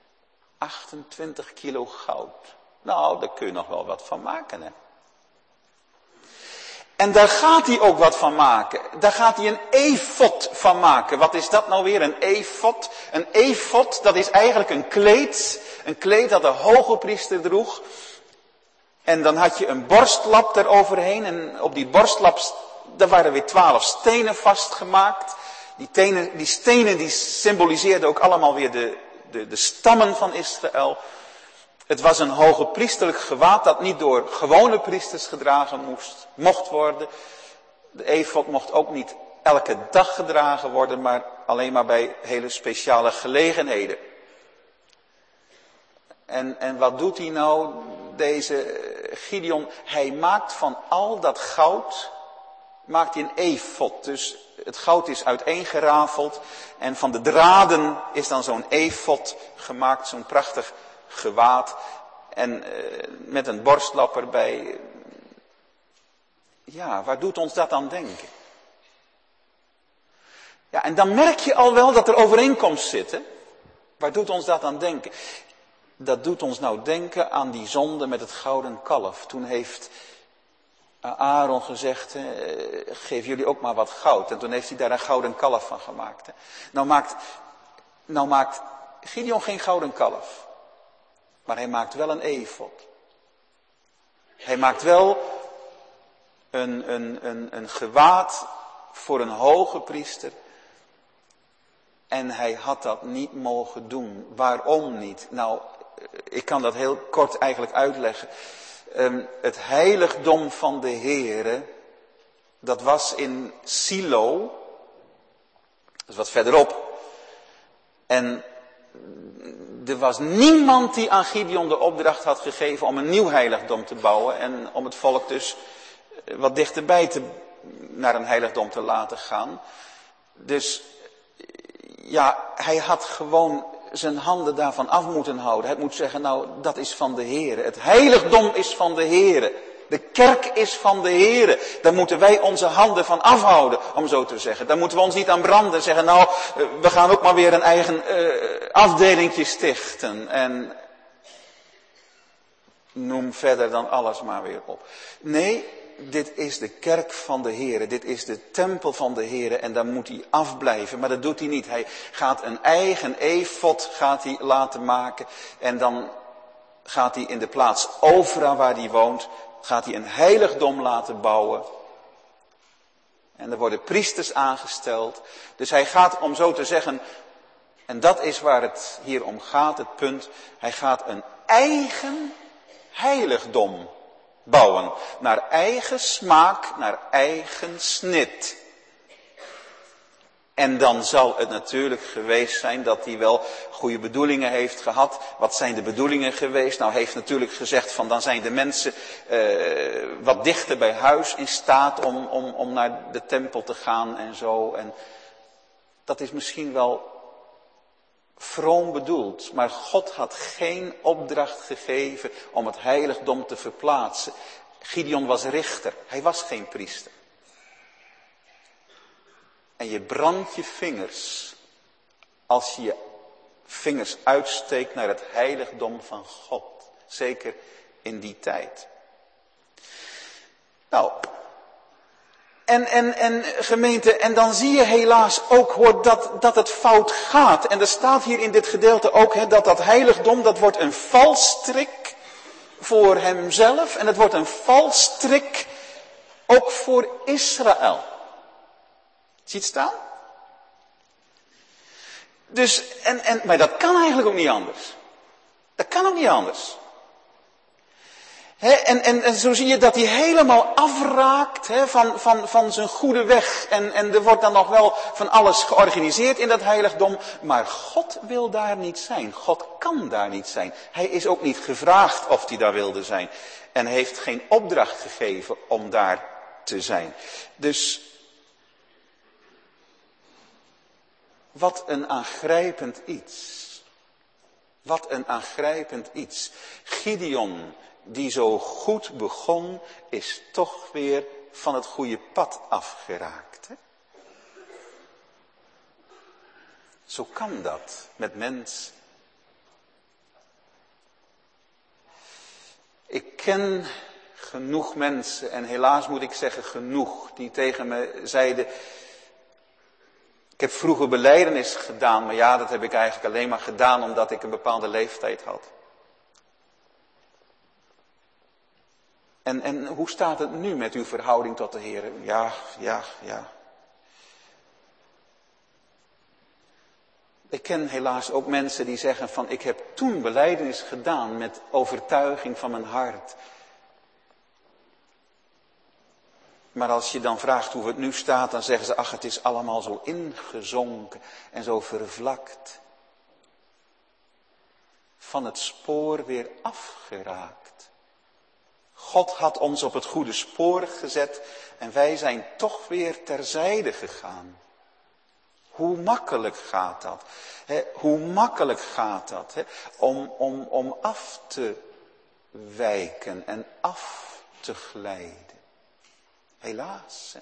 28 kilo goud. Nou, daar kun je nog wel wat van maken, hè. En daar gaat hij ook wat van maken. Daar gaat hij een efod van maken. Wat is dat nou weer, een efod? Een efod, dat is eigenlijk een kleed. Een kleed dat de hoge priester droeg. En dan had je een borstlap eroverheen. En op die borstlap, daar waren weer 12 stenen vastgemaakt. Die stenen die symboliseerden ook allemaal weer de stammen van Israël. Het was een hoge priesterlijk gewaad dat niet door gewone priesters gedragen mocht worden. De efod mocht ook niet elke dag gedragen worden, maar alleen maar bij hele speciale gelegenheden. En wat doet hij nou, deze Gideon? Hij maakt van al dat goud, maakt hij een efod. Dus het goud is uiteengerafeld en van de draden is dan zo'n efod gemaakt, zo'n prachtig gewaad. En met een borstlap erbij. Ja, waar doet ons dat aan denken? Ja, en dan merk je al wel dat er overeenkomst zit. Hè? Waar doet ons dat aan denken? Dat doet ons nou denken aan die zonde met het gouden kalf. Toen heeft Aaron gezegd, geef jullie ook maar wat goud. En toen heeft hij daar een gouden kalf van gemaakt. Hè? Nou maakt Gideon geen gouden kalf. Maar hij maakt wel een efod. Hij maakt wel een gewaad voor een hoge priester. En hij had dat niet mogen doen. Waarom niet? Nou, ik kan dat heel kort eigenlijk uitleggen. Het heiligdom van de Heere, dat was in Silo. Dat is wat verderop. En er was niemand die aan Gideon de opdracht had gegeven om een nieuw heiligdom te bouwen. En om het volk dus wat dichterbij naar een heiligdom te laten gaan. Dus ja, hij had gewoon zijn handen daarvan af moeten houden. Hij moet zeggen, nou, dat is van de Heere. Het heiligdom is van de Heere. De kerk is van de Heere. Daar moeten wij onze handen van afhouden, om zo te zeggen. Daar moeten we ons niet aan branden en zeggen, nou, we gaan ook maar weer een eigen afdelingje stichten. En noem verder dan alles maar weer op. Nee, dit is de kerk van de Heere. Dit is de tempel van de Heere. En daar moet hij afblijven. Maar dat doet hij niet. Hij gaat een eigen efod laten maken. En dan gaat hij in de plaats Ofra waar hij woont, gaat hij een heiligdom laten bouwen. En er worden priesters aangesteld. Dus hij gaat, om zo te zeggen, en dat is waar het hier om gaat, het punt. Hij gaat een eigen heiligdom bouwen. Naar eigen smaak, naar eigen snit. En dan zal het natuurlijk geweest zijn dat hij wel goede bedoelingen heeft gehad. Wat zijn de bedoelingen geweest? Nou, hij heeft natuurlijk gezegd van dan zijn de mensen wat dichter bij huis in staat om naar de tempel te gaan en zo. En dat is misschien wel vroom bedoeld. Maar God had geen opdracht gegeven om het heiligdom te verplaatsen. Gideon was richter, hij was geen priester. En je brandt je vingers als je je vingers uitsteekt naar het heiligdom van God. Zeker in die tijd. Nou, en gemeente, en dan zie je helaas ook hoor, dat het fout gaat. En er staat hier in dit gedeelte ook dat heiligdom, dat wordt een valstrik voor hemzelf. En het wordt een valstrik ook voor Israël. Zie je het staan? Dus, maar dat kan eigenlijk ook niet anders. Dat kan ook niet anders. En zo zie je dat hij helemaal afraakt van zijn goede weg. En er wordt dan nog wel van alles georganiseerd in dat heiligdom. Maar God wil daar niet zijn. God kan daar niet zijn. Hij is ook niet gevraagd of hij daar wilde zijn. En heeft geen opdracht gegeven om daar te zijn. Dus wat een aangrijpend iets. Wat een aangrijpend iets. Gideon, die zo goed begon, is toch weer van het goede pad afgeraakt. Hè? Zo kan dat met mens. Ik ken genoeg mensen, en helaas moet ik zeggen genoeg, die tegen me zeiden, ik heb vroeger belijdenis gedaan, maar ja, dat heb ik eigenlijk alleen maar gedaan omdat ik een bepaalde leeftijd had. En hoe staat het nu met uw verhouding tot de Heer? Ja. Ik ken helaas ook mensen die zeggen van, ik heb toen belijdenis gedaan met overtuiging van mijn hart. Maar als je dan vraagt hoe het nu staat, dan zeggen ze, ach, het is allemaal zo ingezonken en zo vervlakt. Van het spoor weer afgeraakt. God had ons op het goede spoor gezet en wij zijn toch weer terzijde gegaan. Hoe makkelijk gaat dat? Hoe makkelijk gaat dat? Om af te wijken en af te glijden. Helaas.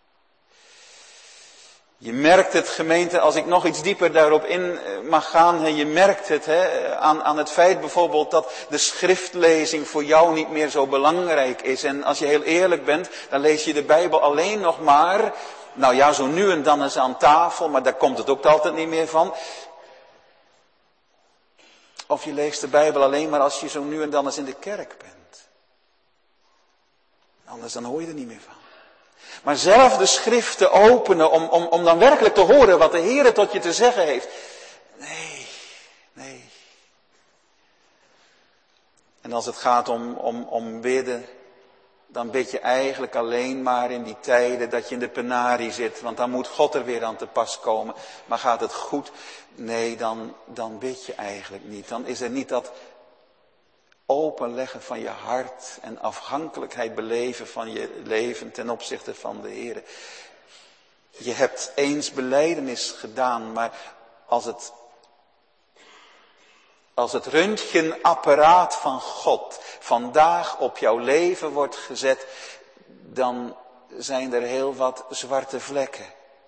Je merkt het, gemeente, als ik nog iets dieper daarop in mag gaan. Je merkt het aan het feit bijvoorbeeld dat de schriftlezing voor jou niet meer zo belangrijk is. En als je heel eerlijk bent, dan lees je de Bijbel alleen nog maar, nou ja, zo nu en dan eens aan tafel, maar daar komt het ook altijd niet meer van. Of je leest de Bijbel alleen maar als je zo nu en dan eens in de kerk bent. Anders dan hoor je er niet meer van. Maar zelf de schrift te openen om dan werkelijk te horen wat de Heer tot je te zeggen heeft. Nee. En als het gaat om bidden, dan bid je eigenlijk alleen maar in die tijden dat je in de penarie zit. Want dan moet God er weer aan te pas komen. Maar gaat het goed? Nee, dan bid je eigenlijk niet. Dan is er niet dat openleggen van je hart en afhankelijkheid beleven van je leven ten opzichte van de Heer. Je hebt eens belijdenis gedaan, maar als het röntgenapparaat van God vandaag op jouw leven wordt gezet, dan zijn er heel wat zwarte vlekken.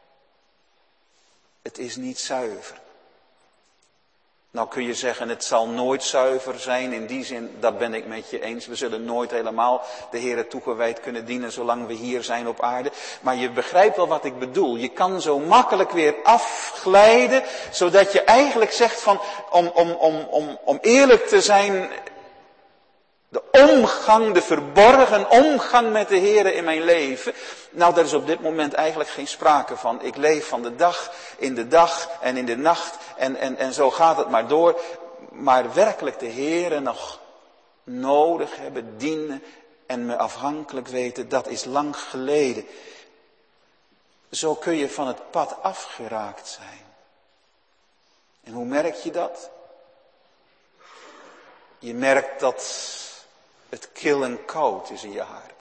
Het is niet zuiver. Nou kun je zeggen, het zal nooit zuiver zijn. In die zin, dat ben ik met je eens. We zullen nooit helemaal de Heere toegewijd kunnen dienen zolang we hier zijn op aarde. Maar je begrijpt wel wat ik bedoel. Je kan zo makkelijk weer afglijden, zodat je eigenlijk zegt van, om eerlijk te zijn, de omgang, de verborgen omgang met de Heere in mijn leven. Nou, daar is op dit moment eigenlijk geen sprake van. Ik leef van de dag in de dag en in de nacht en zo gaat het maar door. Maar werkelijk de Heere nog nodig hebben, dienen en me afhankelijk weten, dat is lang geleden. Zo kun je van het pad afgeraakt zijn. En hoe merk je dat? Je merkt dat het kil en koud is in je hart.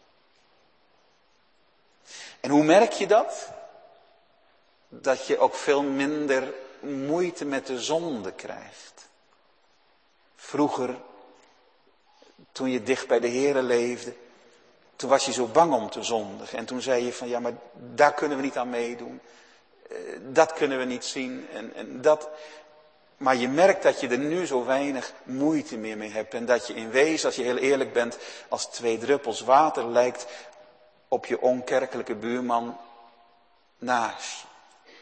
En hoe merk je dat? Dat je ook veel minder moeite met de zonde krijgt. Vroeger, toen je dicht bij de Heere leefde, toen was je zo bang om te zondigen. En toen zei je van, ja, maar daar kunnen we niet aan meedoen. Dat kunnen we niet zien. En dat. Maar je merkt dat je er nu zo weinig moeite meer mee hebt. En dat je in wezen, als je heel eerlijk bent, als 2 druppels water lijkt op je onkerkelijke buurman naast je.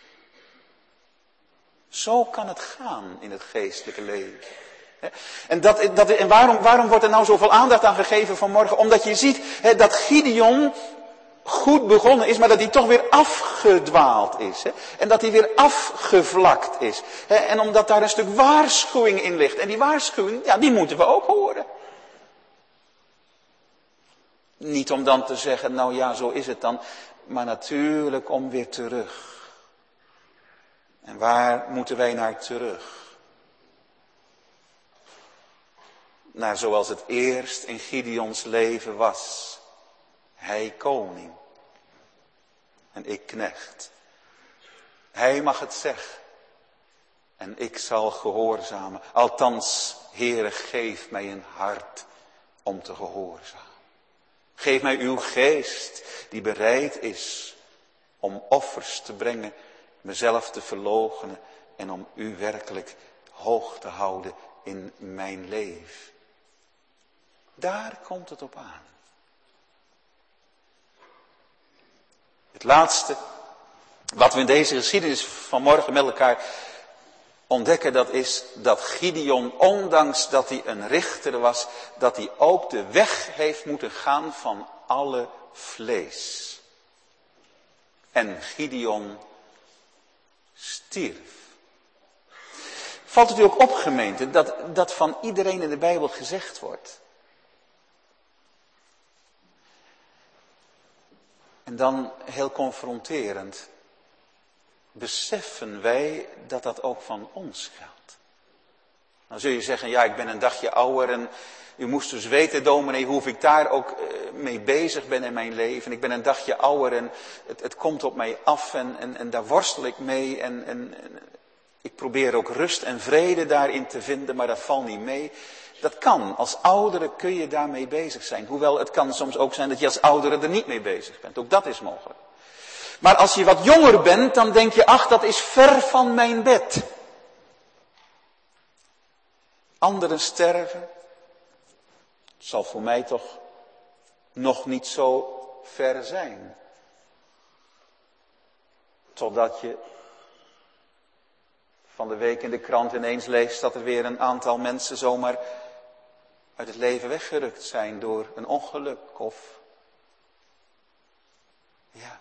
Zo kan het gaan in het geestelijke leven. En waarom wordt er nou zoveel aandacht aan gegeven vanmorgen? Omdat je ziet dat Gideon goed begonnen is, maar dat hij toch weer afgedwaald is. En dat hij weer afgevlakt is. En omdat daar een stuk waarschuwing in ligt. En die waarschuwing, ja, die moeten we ook horen. Niet om dan te zeggen, nou ja, zo is het dan. Maar natuurlijk om weer terug. En waar moeten wij naar terug? Naar zoals het eerst in Gideons leven was. Hij koning. En ik knecht. Hij mag het zeggen. En ik zal gehoorzamen. Althans, Heere, geef mij een hart om te gehoorzamen. Geef mij uw geest die bereid is om offers te brengen, mezelf te verloochenen en om u werkelijk hoog te houden in mijn leven. Daar komt het op aan. Het laatste wat we in deze geschiedenis vanmorgen met elkaar ontdekken, dat is dat Gideon, ondanks dat hij een richter was, dat hij ook de weg heeft moeten gaan van alle vlees. En Gideon stierf. Valt het u ook op, gemeente, dat van iedereen in de Bijbel gezegd wordt? En dan heel confronterend, beseffen wij dat dat ook van ons geldt? Dan zul je zeggen, ja, ik ben een dagje ouder en u moest dus weten, dominee, hoe ik daar ook mee bezig ben in mijn leven. Ik ben een dagje ouder en het komt op mij af en daar worstel ik mee en ik probeer ook rust en vrede daarin te vinden, maar dat valt niet mee. Dat kan, als oudere kun je daarmee bezig zijn. Hoewel het kan soms ook zijn dat je als oudere er niet mee bezig bent. Ook dat is mogelijk. Maar als je wat jonger bent, dan denk je, ach, dat is ver van mijn bed. Anderen sterven. Het zal voor mij toch nog niet zo ver zijn. Totdat je van de week in de krant ineens leest dat er weer een aantal mensen zomaar uit het leven weggerukt zijn door een ongeluk of... Ja.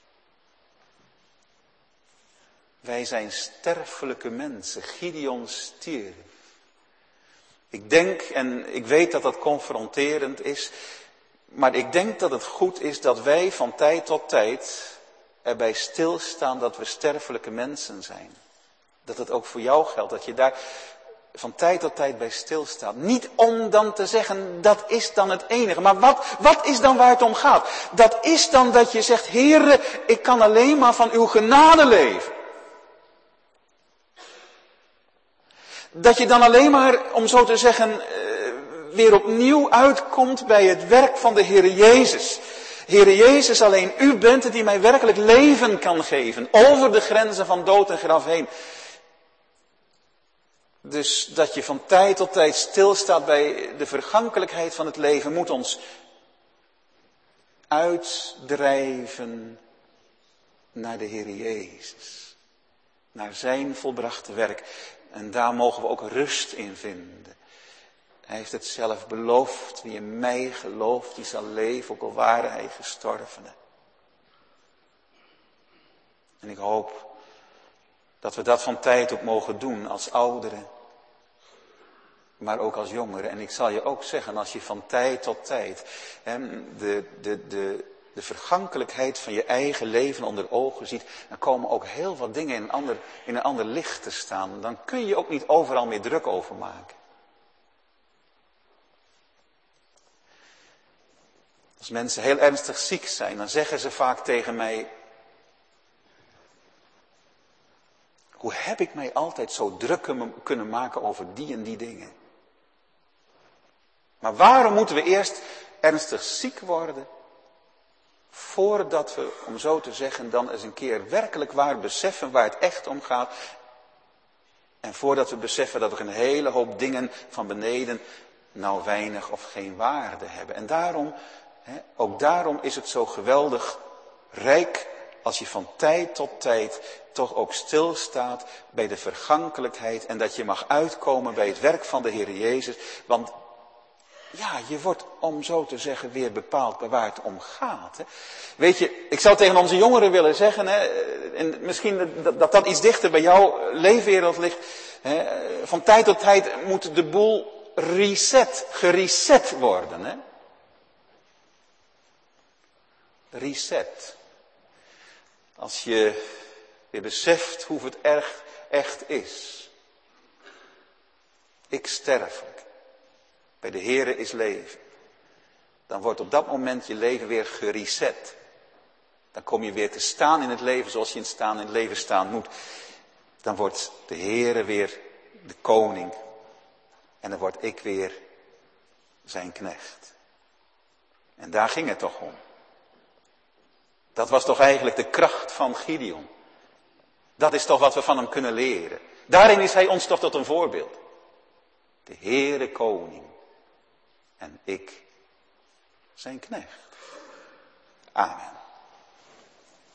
Wij zijn sterfelijke mensen. Gideon stierf. Ik denk, en ik weet dat dat confronterend is, maar ik denk dat het goed is dat wij van tijd tot tijd erbij stilstaan dat we sterfelijke mensen zijn. Dat het ook voor jou geldt, dat je daar van tijd tot tijd bij stilstaat. Niet om dan te zeggen, dat is dan het enige. Maar wat is dan waar het om gaat? Dat is dan dat je zegt, Heere, ik kan alleen maar van uw genade leven. Dat je dan alleen maar, om zo te zeggen, weer opnieuw uitkomt bij het werk van de Heere Jezus. Heere Jezus, alleen u bent het die mij werkelijk leven kan geven. Over de grenzen van dood en graf heen. Dus dat je van tijd tot tijd stilstaat bij de vergankelijkheid van het leven, moet ons uitdrijven naar de Heer Jezus. Naar zijn volbrachte werk. En daar mogen we ook rust in vinden. Hij heeft het zelf beloofd. Wie in mij gelooft, die zal leven, ook al ware hij gestorven. En ik hoop dat we dat van tijd ook mogen doen als ouderen. Maar ook als jongeren. En ik zal je ook zeggen, als je van tijd tot tijd de vergankelijkheid van je eigen leven onder ogen ziet, dan komen ook heel wat dingen in een ander licht te staan. Dan kun je ook niet overal meer druk over maken. Als mensen heel ernstig ziek zijn, dan zeggen ze vaak tegen mij, hoe heb ik mij altijd zo druk kunnen maken over die en die dingen? Maar waarom moeten we eerst ernstig ziek worden, voordat we, om zo te zeggen, dan eens een keer werkelijk waar beseffen waar het echt om gaat. En voordat we beseffen dat we een hele hoop dingen van beneden nou weinig of geen waarde hebben. En daarom, ook daarom is het zo geweldig rijk als je van tijd tot tijd toch ook stilstaat bij de vergankelijkheid. En dat je mag uitkomen bij het werk van de Heer Jezus. Want ja, je wordt, om zo te zeggen, weer bepaald bij waar het om gaat. Hè. Weet je, ik zou tegen onze jongeren willen zeggen, en misschien dat iets dichter bij jouw leefwereld ligt. Van tijd tot tijd moet de boel gereset worden. Hè. Reset. Als je weer beseft hoe het echt is. Ik sterfelijk. Bij de Heere is leven. Dan wordt op dat moment je leven weer gereset. Dan kom je weer te staan in het leven zoals je in het leven staan moet. Dan wordt de Heere weer de koning. En dan word ik weer zijn knecht. En daar ging het toch om. Dat was toch eigenlijk de kracht van Gideon. Dat is toch wat we van hem kunnen leren. Daarin is hij ons toch tot een voorbeeld. De Heere koning. En ik zijn knecht. Amen.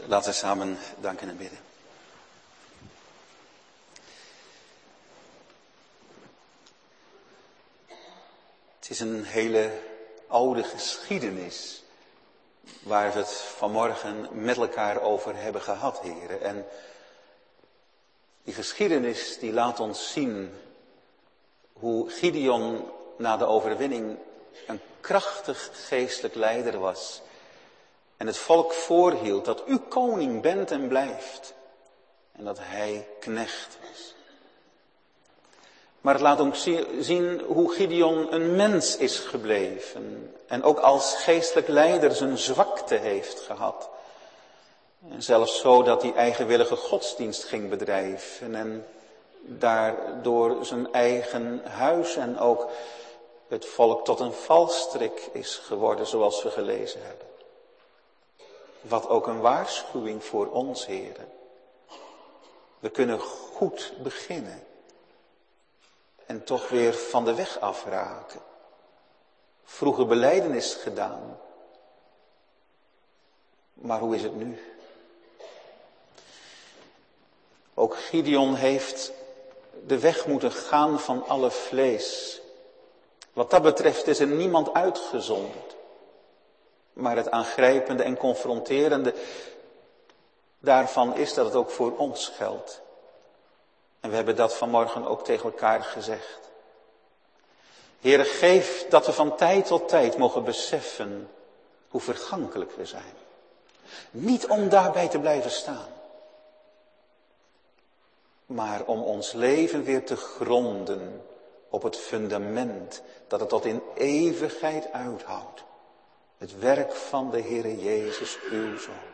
Laten we samen danken en bidden. Het is een hele oude geschiedenis waar we het vanmorgen met elkaar over hebben gehad, heren. En die geschiedenis die laat ons zien hoe Gideon na de overwinning een krachtig geestelijk leider was. En het volk voorhield dat u koning bent en blijft. En dat hij knecht was. Maar het laat ook zien hoe Gideon een mens is gebleven. En ook als geestelijk leider zijn zwakte heeft gehad. En zelfs zo dat hij eigenwillige godsdienst ging bedrijven. En daardoor zijn eigen huis en ook het volk tot een valstrik is geworden, zoals we gelezen hebben. Wat ook een waarschuwing voor ons, heren. We kunnen goed beginnen. En toch weer van de weg afraken. Vroeger belijdenis gedaan. Maar hoe is het nu? Ook Gideon heeft de weg moeten gaan van alle vlees. Wat dat betreft is er niemand uitgezonderd. Maar het aangrijpende en confronterende daarvan is dat het ook voor ons geldt. En we hebben dat vanmorgen ook tegen elkaar gezegd. Heere, geef dat we van tijd tot tijd mogen beseffen hoe vergankelijk we zijn. Niet om daarbij te blijven staan. Maar om ons leven weer te gronden op het fundament dat het tot in eeuwigheid uithoudt. Het werk van de Heere Jezus, uw Zoon.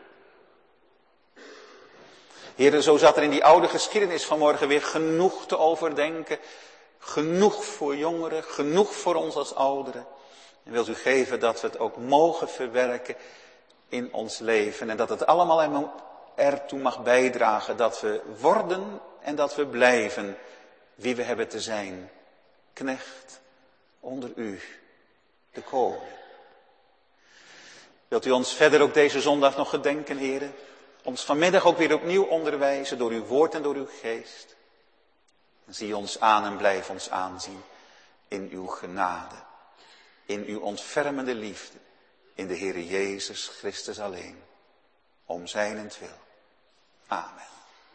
Heere, zo zat er in die oude geschiedenis vanmorgen weer genoeg te overdenken. Genoeg voor jongeren, genoeg voor ons als ouderen. En wilt u geven dat we het ook mogen verwerken in ons leven. En dat het allemaal ertoe mag bijdragen dat we worden en dat we blijven wie we hebben te zijn. Knecht onder u, de koning. Wilt u ons verder ook deze zondag nog gedenken, heren? Ons vanmiddag ook weer opnieuw onderwijzen door uw woord en door uw geest. Zie ons aan en blijf ons aanzien in uw genade. In uw ontfermende liefde. In de Heere Jezus Christus alleen. Om zijnentwil. Amen.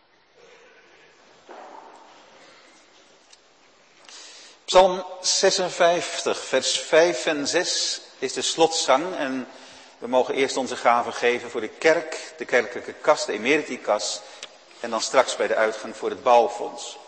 Psalm 56, vers 5 en 6 is de slotzang. En we mogen eerst onze gaven geven voor de kerk, de kerkelijke kas, de emeritikas. En dan straks bij de uitgang voor het bouwfonds.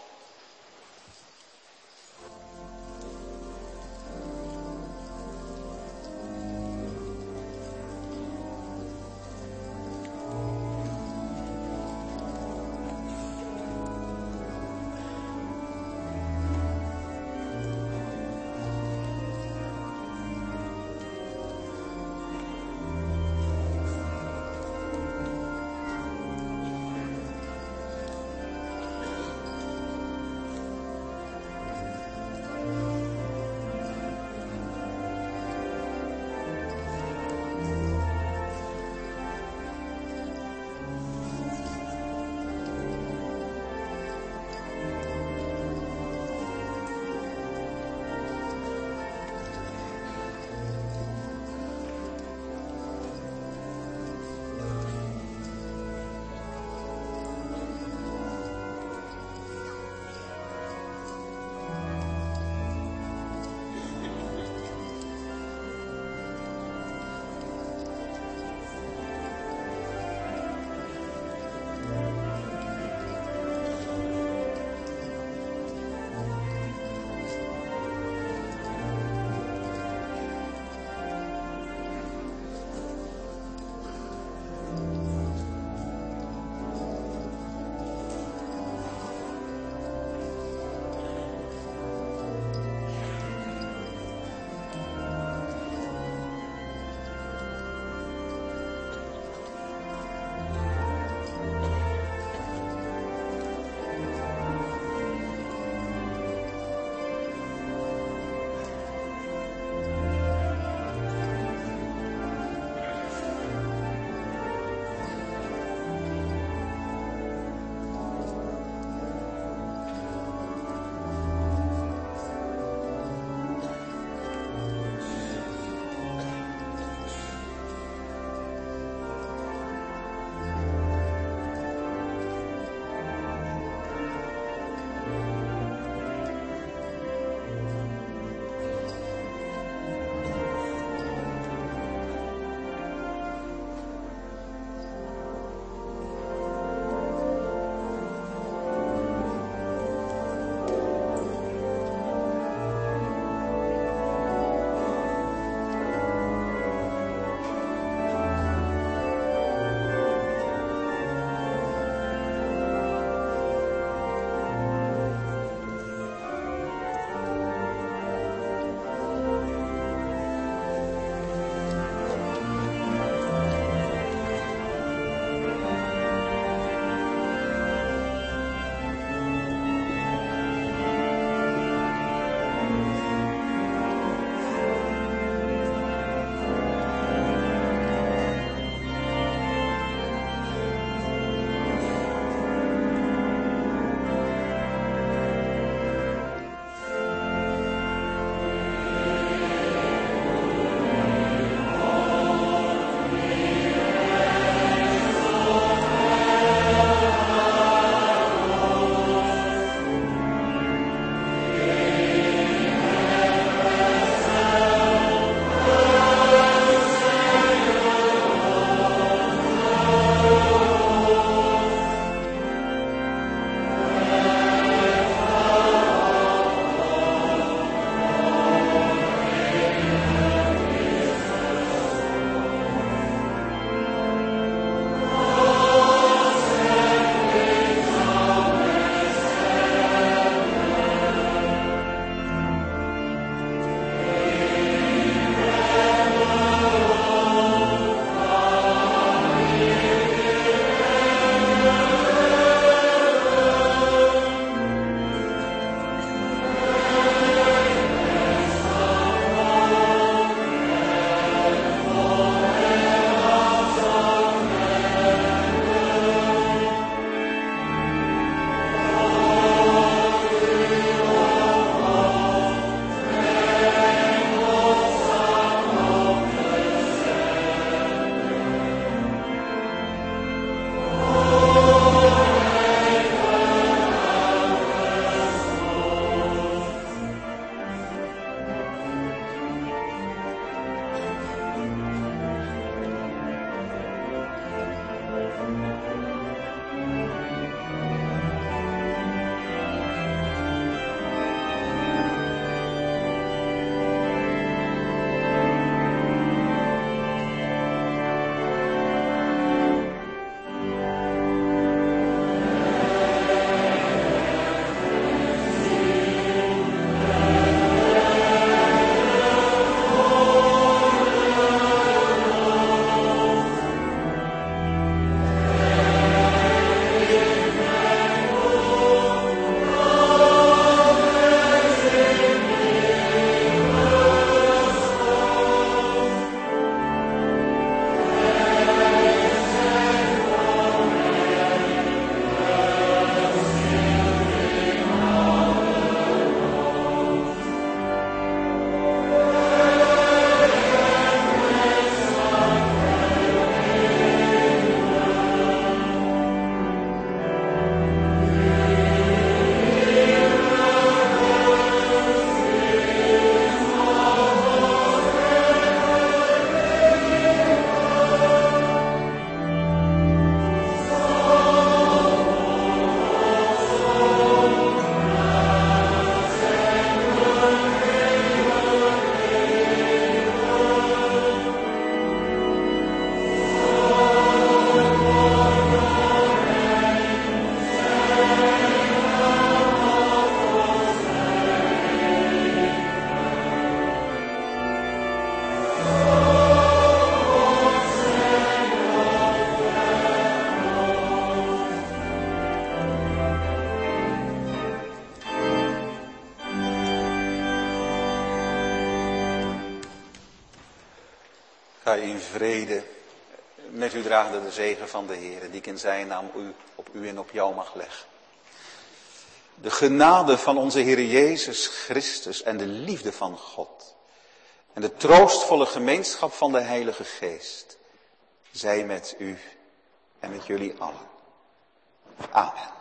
Ga in vrede. Met u dragen de zegen van de Heer, die ik in zijn naam op u en op jou mag leggen. De genade van onze Heer Jezus Christus en de liefde van God en de troostvolle gemeenschap van de Heilige Geest zij met u en met jullie allen. Amen.